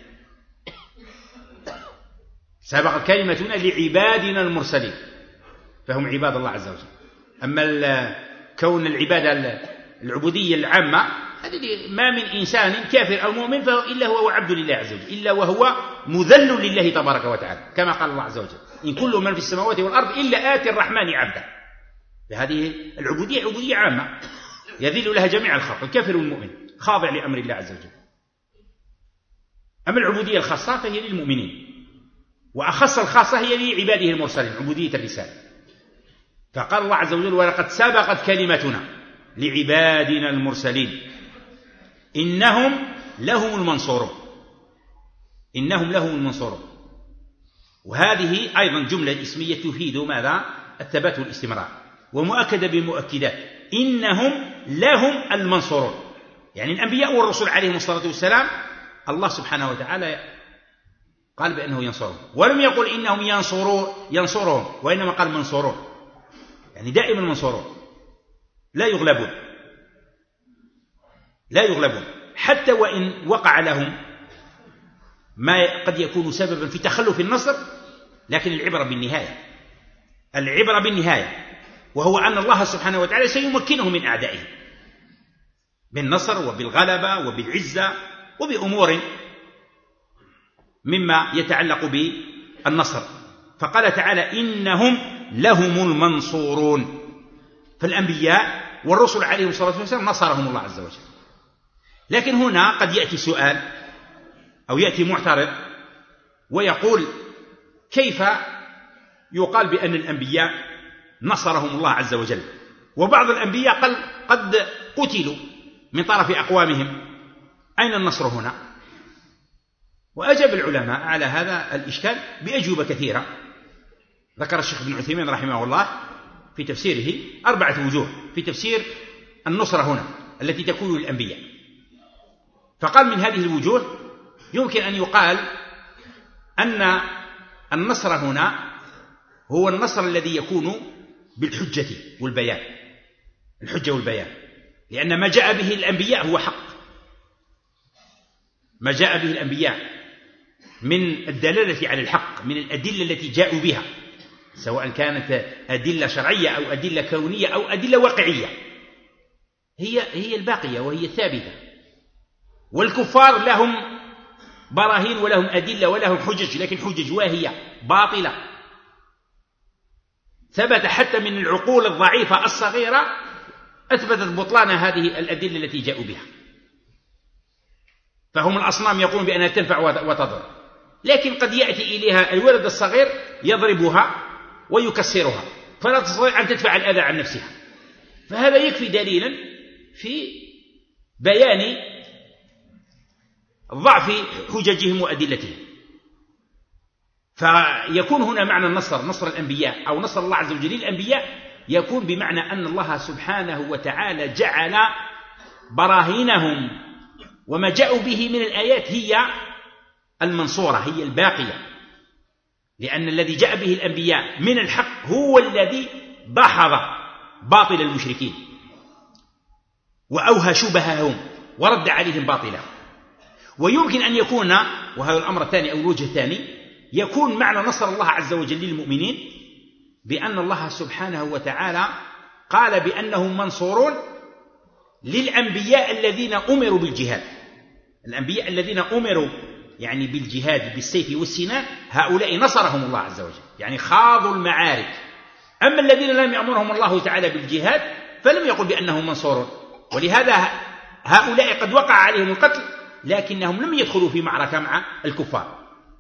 سبقت كلمتنا لعبادنا المرسلين فهم عباد الله عز وجل. أما كون العبادة العبودية العامة هذه ما من إنسان كافر أو مؤمن إلا هو عبد لله عز وجل، إلا وهو مذل لله تبارك وتعالى، كما قال الله عز وجل إن كل من في السماوات والأرض إلا آتي الرحمن عبدا. فهذه العبودية عبودية عامة يذل لها جميع الخلق، الكافر والمؤمن خاضع لأمر الله عز وجل. أما العبودية الخاصة فهي للمؤمنين، وأخص الخاصة هي لعباده المرسلين، عبودية الرسالة. فقال الله عز وجل ولقد سبقت كلمتنا لعبادنا المرسلين إنهم لهم المنصورون، إنهم لهم المنصورون. وهذه أيضا جملة اسمية تفيد ماذا؟ الثبات والاستمرار، ومؤكدة بمؤكدات، إنهم لهم المنصورون، يعني الأنبياء والرسل عليهم الصلاة والسلام الله سبحانه وتعالى قال بأنه ينصرهم، ولم يقل إنهم ينصرون ينصرهم وإنما قال منصورون، يعني دائما منصورون لا يغلبون لا يغلبون حتى وإن وقع لهم ما قد يكون سببا في تخلف النصر، لكن العبرة بالنهاية، العبرة بالنهاية، وهو أن الله سبحانه وتعالى سيمكنه من أعدائه بالنصر وبالغلبة وبالعزة وبأمور مما يتعلق بالنصر. فقال تعالى إنهم لهم المنصورون، فالأنبياء والرسل عليهم الصلاة والسلام نصرهم الله عز وجل. لكن هنا قد يأتي سؤال أو يأتي معترض ويقول كيف يقال بأن الأنبياء نصرهم الله عز وجل وبعض الأنبياء قد قتلوا من طرف أقوامهم، أين النصر هنا؟ وأجاب العلماء على هذا الإشكال بأجوبة كثيرة. ذكر الشيخ ابن عثيمين رحمه الله في تفسيره أربعة وجوه في تفسير النصرة هنا التي تكون للأنبياء. فقال من هذه الوجوه يمكن أن يقال أن النصر هنا هو النصر الذي يكون بالحجة والبيان، الحجة والبيان، لأن ما جاء به الأنبياء هو حق، ما جاء به الأنبياء من الدلالة على الحق من الأدلة التي جاءوا بها، سواء كانت أدلة شرعية أو أدلة كونية أو أدلة واقعية، هي هي الباقية وهي الثابتة. والكفار لهم براهين ولهم أدلة ولهم حجج، لكن حجج واهية باطلة ثبت حتى من العقول الضعيفة الصغيرة أثبتت بطلان هذه الأدلة التي جاءوا بها. فهم الأصنام يقولون بأنها تنفع وتضر، لكن قد يأتي إليها الولد الصغير يضربها ويكسرها فلا تستطيع أن تدفع الأذى عن نفسها، فهذا يكفي دليلا في بيان ضعف حججهم وأدلتهم. فيكون هنا معنى النصر، نصر الأنبياء أو نصر الله عز وجل للأنبياء، يكون بمعنى أن الله سبحانه وتعالى جعل براهينهم وما جاءوا به من الآيات هي المنصورة، هي الباقية، لأن الذي جاء به الأنبياء من الحق هو الذي دحض باطل المشركين وأوهى شبههم ورد عليهم باطلهم. ويمكن أن يكون، وهذا الأمر الثاني أو الوجه الثاني، يكون معنى نصر الله عز وجل للمؤمنين بأن الله سبحانه وتعالى قال بأنهم منصورون للأنبياء الذين أمروا بالجهاد. الأنبياء الذين أمروا يعني بالجهاد بالسيف والسنان، هؤلاء نصرهم الله عز وجل، يعني خاضوا المعارك. أما الذين لم يأمرهم الله تعالى بالجهاد فلم يقل بأنهم منصورون، ولهذا هؤلاء قد وقع عليهم القتل لكنهم لم يدخلوا في معركة مع الكفار.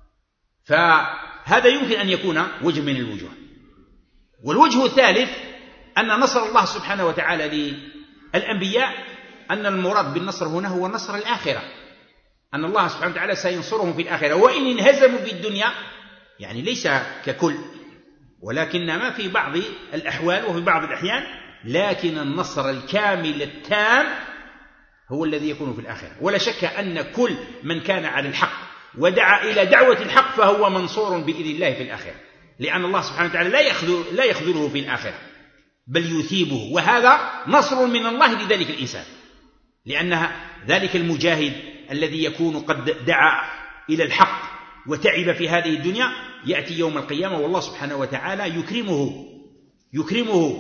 فهذا يمكن أن يكون وجه من الوجوه. والوجه الثالث أن نصر الله سبحانه وتعالى للأنبياء أن المراد بالنصر هنا هو نصر الآخرة، أن الله سبحانه وتعالى سينصرهم في الآخرة، وإن انهزموا في الدنيا يعني ليس ككل، ولكنما في بعض الأحوال وفي بعض الأحيان، لكن النصر الكامل التام هو الذي يكون في الآخرة. ولا شك أن كل من كان على الحق ودعا إلى دعوة الحق فهو منصور بإذن الله في الآخرة، لأن الله سبحانه وتعالى لا يخذل لا يخذله في الآخرة بل يثيبه، وهذا نصر من الله لذلك الإنسان، لأن ذلك المجاهد الذي يكون قد دعا إلى الحق وتعب في هذه الدنيا يأتي يوم القيامة والله سبحانه وتعالى يكرمه يكرمه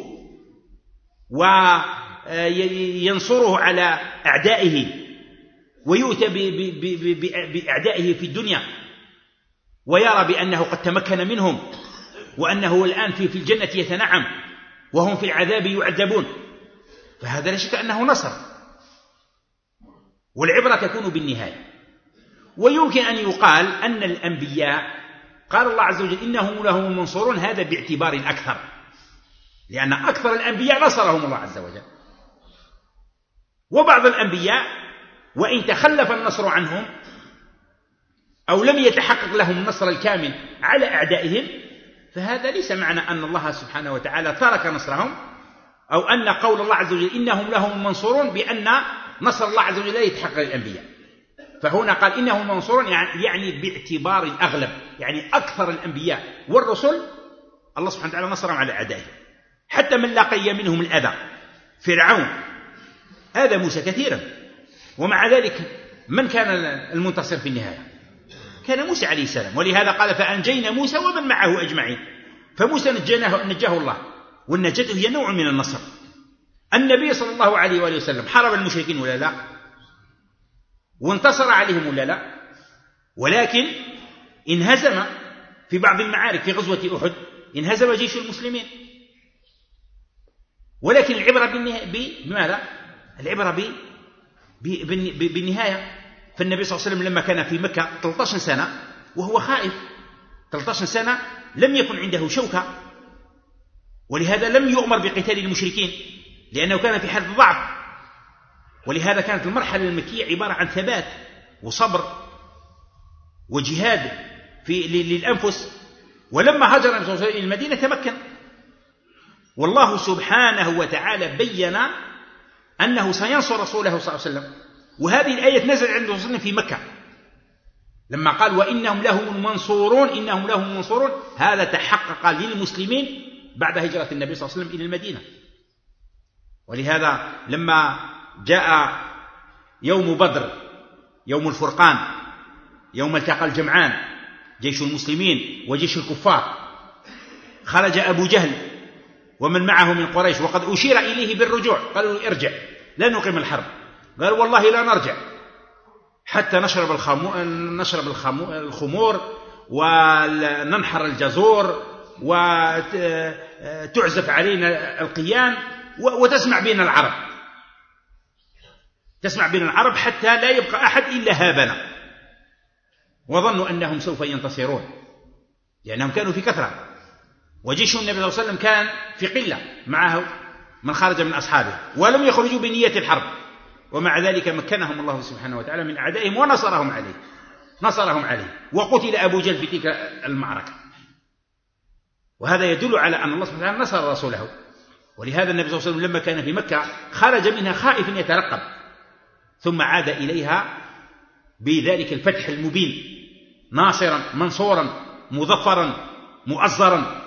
وينصره على أعدائه، ويؤتى بأعدائه في الدنيا ويرى بأنه قد تمكن منهم، وأنه الآن في الجنة يتنعم وهم في العذاب يعذبون، فهذا لا شك أنه نصر. والعبرة تكون بالنهاية. ويمكن أن يقال أن الأنبياء قال الله عز وجل إنهم لهم المنصورون، هذا باعتبار الأكثر، لأن أكثر الأنبياء نصرهم الله عز وجل. وبعض الأنبياء وإن تخلف النصر عنهم أو لم يتحقق لهم النصر الكامل على أعدائهم، فهذا ليس معنى أن الله سبحانه وتعالى ترك نصرهم، أو أن قول الله عز وجل إنهم لهم المنصورون بأن نصر الله عز وجل لا يتحقق للأنبياء. فهنا قال إنهم منصورون يعني باعتبار الأغلب، يعني أكثر الأنبياء والرسل الله سبحانه وتعالى نصرهم على أعدائهم، حتى من لقي منهم الأذى فرعون هذا موسى كثيرا، ومع ذلك من كان المنتصر في النهاية؟ كان موسى عليه السلام. ولهذا قال فأنجينا موسى ومن معه أجمعين. فموسى نجاه, نجاه الله، والنجاة هي نوع من النصر. النبي صلى الله عليه وآله وسلم حارب المشركين ولا لا؟ وانتصر عليهم ولا لا؟ ولكن انهزم في بعض المعارك. في غزوة أحد انهزم جيش المسلمين، ولكن العبرة بماذا؟ العبرة بالنهاية. فالنبي صلى الله عليه وسلم لما كان في مكة ثلاثة عشر سنة وهو خائف، ثلاثة عشر سنة لم يكن عنده شوكة، ولهذا لم يؤمر بقتال المشركين لأنه كان في حالة ضعف. ولهذا كانت المرحلة المكية عبارة عن ثبات وصبر وجهاد في للأنفس. ولما هاجر النبي صلى الله عليه وسلم إلى المدينة تمكن، والله سبحانه وتعالى بين أنه سينصر رسوله صلى الله عليه وسلم. وهذه الآية نزل عند رسولنا في مكة لما قال وإنهم لهم المنصورون، إنهم لهم المنصورون، هذا تحقق للمسلمين بعد هجرة النبي صلى الله عليه وسلم إلى المدينة. ولهذا لما جاء يوم بدر، يوم الفرقان، يوم التقى الجمعان، جيش المسلمين وجيش الكفار، خرج أبو جهل ومن معه من قريش وقد أشير إليه بالرجوع، قالوا ارجع لا نقيم الحرب. قال والله لا نرجع حتى نشرب الخمور, نشرب الخمور وننحر الجزور وتعزف علينا القيان وتسمع بنا العرب، تسمع بنا العرب حتى لا يبقى أحد إلا هابنا. وظنوا أنهم سوف ينتصرون لأنهم كانوا في كثرة، وجيش النبي صلى الله عليه وسلم كان في قلة معه من خرج من أصحابه، ولم يخرجوا بنية الحرب، ومع ذلك مكنهم الله سبحانه وتعالى من أعدائهم ونصرهم عليه نصرهم عليه وقتل أبو جهل في تلك المعركة. وهذا يدل على أن الله سبحانه وتعالى نصر رسوله. ولهذا النبي صلى الله عليه وسلم لما كان في مكة خرج منها خائفا يترقب، ثم عاد إليها بذلك الفتح المبين، ناصرا منصورا مظفرا مؤزرا.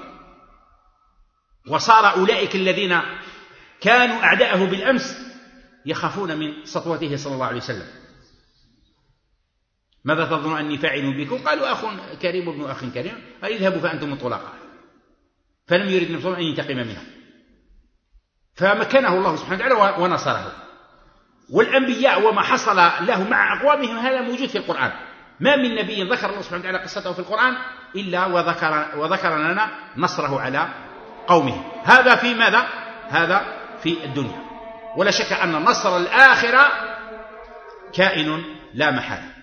وصار أولئك الذين كانوا أعداءه بالأمس يخافون من سطوته صلى الله عليه وسلم. ماذا تظن أني فاعل بكم؟ قالوا أخ كريم ابن أخ كريم، قال اذهبوا فأنتم الطلقاء. فلم يرد النبي صلى الله عليه وسلم أن ينتقم منهم، فمكنه الله سبحانه وتعالى ونصره. والأنبياء وما حصل له مع أقوامهم هذا موجود في القرآن، ما من نبي ذكر الله سبحانه وتعالى قصته في القرآن إلا وذكر, وذكر لنا نصره على قومه. هذا في ماذا؟ هذا في الدنيا، ولا شك أن نصر الآخرة كائن لا محالة.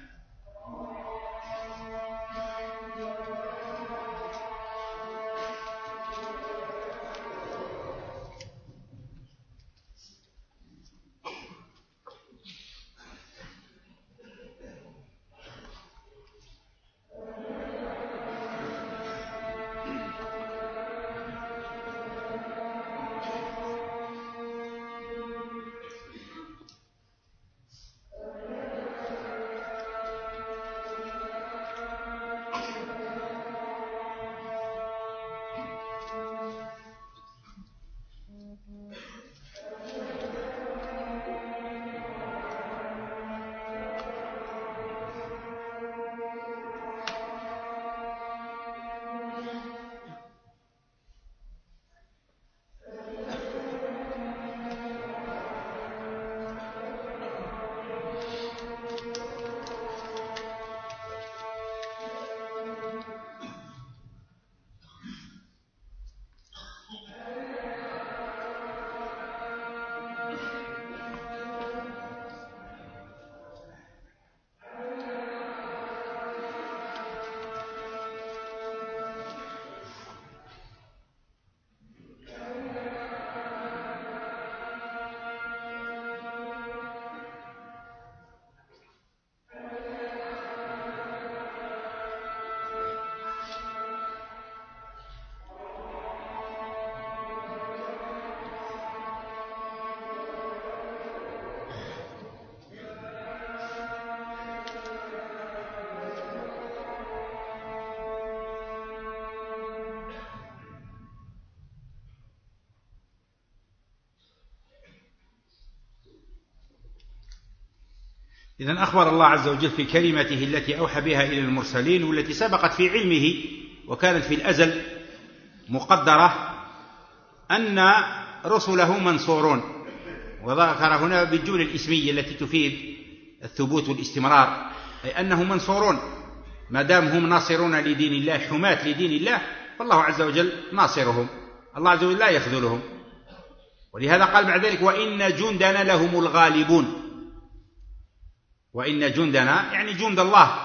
إذن أخبر الله عز وجل في كلمته التي أوحى بها إلى المرسلين والتي سبقت في علمه وكانت في الأزل مقدرة أن رسله منصورون، وذكر هنا بالجملة الإسمية التي تفيد الثبوت والاستمرار، أي أنهم منصورون ما دام هم ناصرون لدين الله حماة لدين الله، فالله عز وجل ناصرهم، الله عز وجل لا يخذلهم. ولهذا قال بعد ذلك وإن جندنا لهم الغالبون، وإن جندنا يعني جند الله،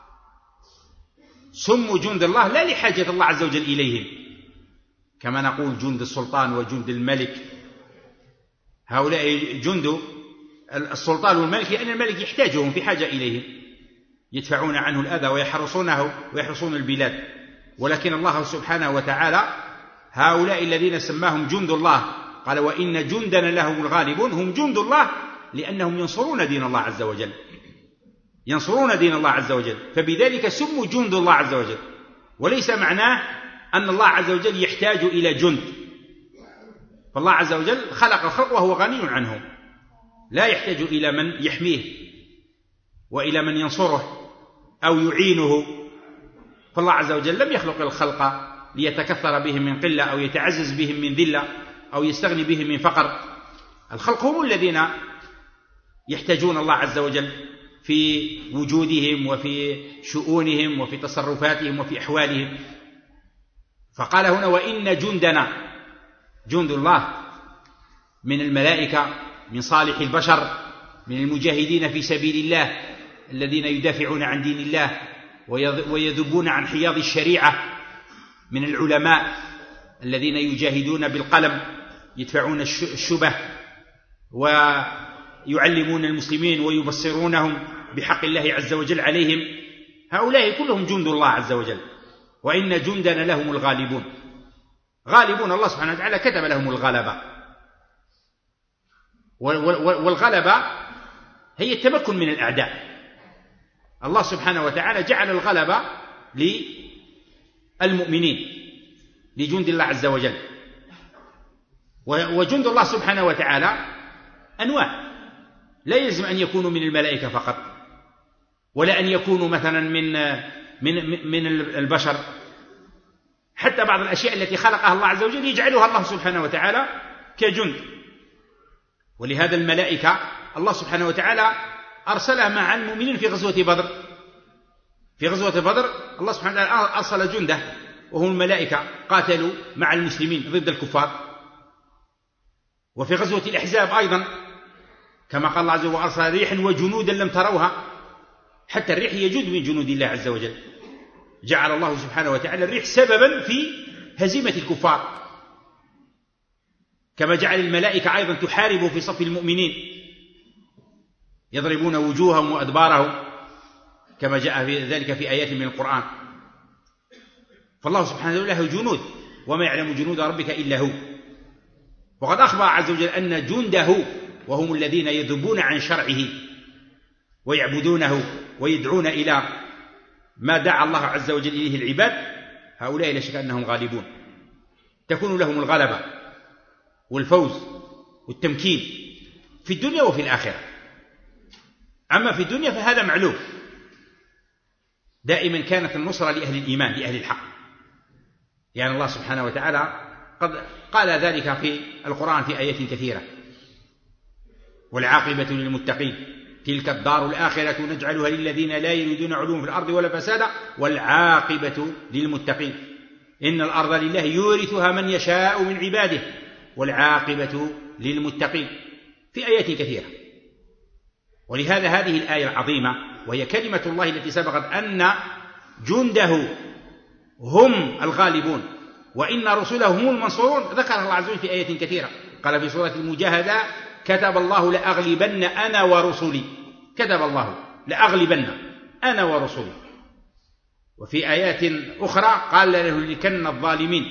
سموا جند الله لا لحاجة الله عز وجل إليهم، كما نقول جند السلطان وجند الملك، هؤلاء جند السلطان والملك لأن الملك يحتاجهم في حاجة إليهم، يدفعون عنه الأذى ويحرسونه ويحرسون البلاد. ولكن الله سبحانه وتعالى هؤلاء الذين سماهم جند الله قال وإن جندنا لهم الغالبون، هم جند الله لأنهم ينصرون دين الله عز وجل، ينصرون دين الله عز وجل، فبذلك سموا جند الله عز وجل. وليس معناه أن الله عز وجل يحتاج إلى جند، فالله عز وجل خلق الخلق وهو غني عنهم، لا يحتاج إلى من يحميه وإلى من ينصره أو يعينه، فالله عز وجل لم يخلق الخلق ليتكثر بهم من قلة أو يتعزز بهم من ذلة أو يستغني بهم من فقر. الخلق هم الذين يحتاجون الله عز وجل في وجودهم وفي شؤونهم وفي تصرفاتهم وفي أحوالهم. فقال هنا وإن جندنا، جند الله من الملائكة، من صالح البشر، من المجاهدين في سبيل الله الذين يدافعون عن دين الله ويذبون عن حياض الشريعة، من العلماء الذين يجاهدون بالقلم يدفعون الشبه ويعلمون المسلمين ويبصرونهم بحق الله عز وجل عليهم، هؤلاء كلهم جند الله عز وجل. وإن جندنا لهم الغالبون، غالبون الله سبحانه وتعالى كتب لهم الغلبة، والغلبة هي التمكن من الأعداء. الله سبحانه وتعالى جعل الغلبة للمؤمنين، لجند الله عز وجل. وجند الله سبحانه وتعالى أنواع، لا يلزم أن يكونوا من الملائكة فقط، ولا أن يكونوا مثلا من من من البشر. حتى بعض الأشياء التي خلقها الله عز وجل يجعلها الله سبحانه وتعالى كجند. ولهذا الملائكة الله سبحانه وتعالى أرسلها مع المؤمنين في غزوة بدر. في غزوة بدر الله سبحانه وتعالى أرسل جنده وهم الملائكة قاتلوا مع المسلمين ضد الكفار. وفي غزوة الأحزاب أيضا كما قال الله عز وجل وأرسل ريحا وجنودا لم تروها. حتى الريح يجود من جنود الله عز وجل. جعل الله سبحانه وتعالى الريح سببا في هزيمة الكفار، كما جعل الملائكة أيضا تحارب في صف المؤمنين يضربون وجوههم وأدبارهم كما جاء في ذلك في آيات من القرآن. فالله سبحانه وتعالى له جنود وما يعلم جنود ربك إلا هو. وقد أخبر عز وجل أن جنده وهم الذين يذبون عن شرعه ويعبدونه ويدعون إلى ما دعا الله عز وجل إليه العباد، هؤلاء لا شك أنهم غالبون، تكون لهم الغلبة والفوز والتمكين في الدنيا وفي الآخرة. أما في الدنيا فهذا معلوم، دائما كانت النصرة لأهل الإيمان لأهل الحق، يعني الله سبحانه وتعالى قد قال ذلك في القرآن في آيات كثيرة. والعاقبة للمتقين تلك الدار الآخرة نجعلها للذين لا يريدون علوا في الأرض ولا فسادا والعاقبة للمتقين إن الأرض لله يورثها من يشاء من عباده والعاقبة للمتقين في آيات كثيرة. ولهذا هذه الآية العظيمة وهي كلمة الله التي سبقت أن جنده هم الغالبون وإن رسله هم المنصورون، ذكر الله عز وجل في آيات كثيرة. قال في سورة المجاهدة كتب الله لأغلبن أنا ورسلي، كتب الله لأغلبن أنا ورسلي. وفي آيات أخرى قال لنهلكن الظالمين.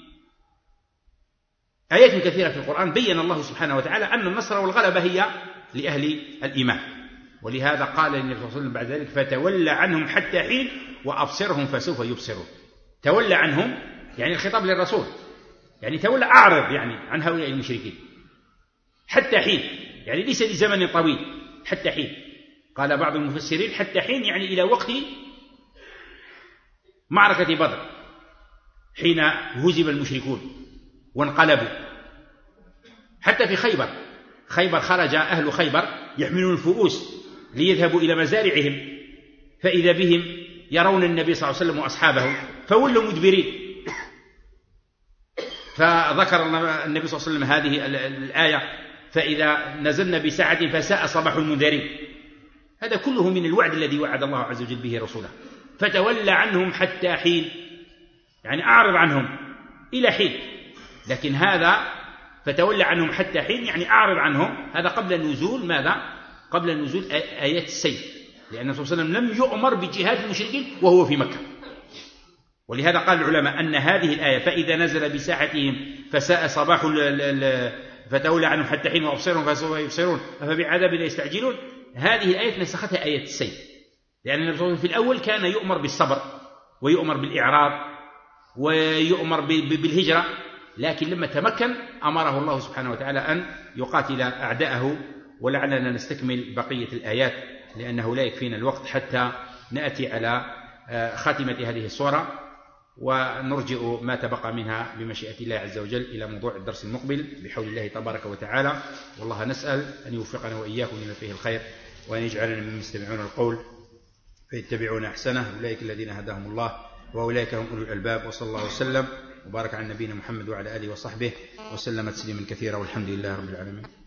آيات كثيرة في القرآن بين الله سبحانه وتعالى أن النصر والغلبة هي لأهل الإيمان. ولهذا قال النبي صلى الله عليه وسلم بعد ذلك فتولى عنهم حتى حين وأبصرهم فسوف يبصرون. تولى عنهم يعني الخطاب للرسول، يعني تولى أعرض يعني عن هؤلاء المشركين حتى حين، يعني ليس لزمن طويل، حتى حين. قال بعض المفسرين حتى حين يعني إلى وقت معركة بدر حين هزم المشركون وانقلبوا. حتى في خيبر، خيبر خرج أهل خيبر يحملون الفؤوس ليذهبوا إلى مزارعهم فإذا بهم يرون النبي صلى الله عليه وسلم وأصحابه فولوا مدبرين. فذكر النبي صلى الله عليه وسلم هذه الآية فإذا نزلنا بساعة فساء صباح المنذرين. هذا كله من الوعد الذي وعد الله عز وجل به رسوله. فتولى عنهم حتى حين يعني أعرض عنهم إلى حين، لكن هذا فتولى عنهم حتى حين يعني أعرض عنهم، هذا قبل نزول ماذا؟ قبل نزول آيات السيف، لأن النبي صلى الله عليه وسلم لم يؤمر بجهاد المشركين وهو في مكة. ولهذا قال العلماء أن هذه الآية فإذا نزل بساحتهم فساء صباح فتولى عنهم حتى حين وأبصرهم فسوف يبصرون أفبعذابنا يستعجلون، هذه الآية نسختها آية السيف، لأن النبي صلى الله عليه وسلم في الأول كان يؤمر بالصبر ويؤمر بالإعراض ويؤمر بالهجرة، لكن لما تمكن أمره الله سبحانه وتعالى أن يقاتل أعداءه. ولعلنا نستكمل بقية الآيات لأنه لا يكفينا الوقت حتى نأتي على خاتمة هذه السورة ونرجئ ما تبقى منها بمشيئة الله عز وجل إلى موضوع الدرس المقبل بحول الله تبارك وتعالى. والله نسأل أن يوفقنا وإياكم لما فيه الخير وأن يجعلنا ممن يستمعون القول فيتبعون أحسنه، أولئك الذين هداهم الله وأولئك هم أولو الألباب. وصلى الله وسلم وبارك على نبينا محمد وعلى آله وصحبه وسلم تسليما كثيرا والحمد لله رب العالمين.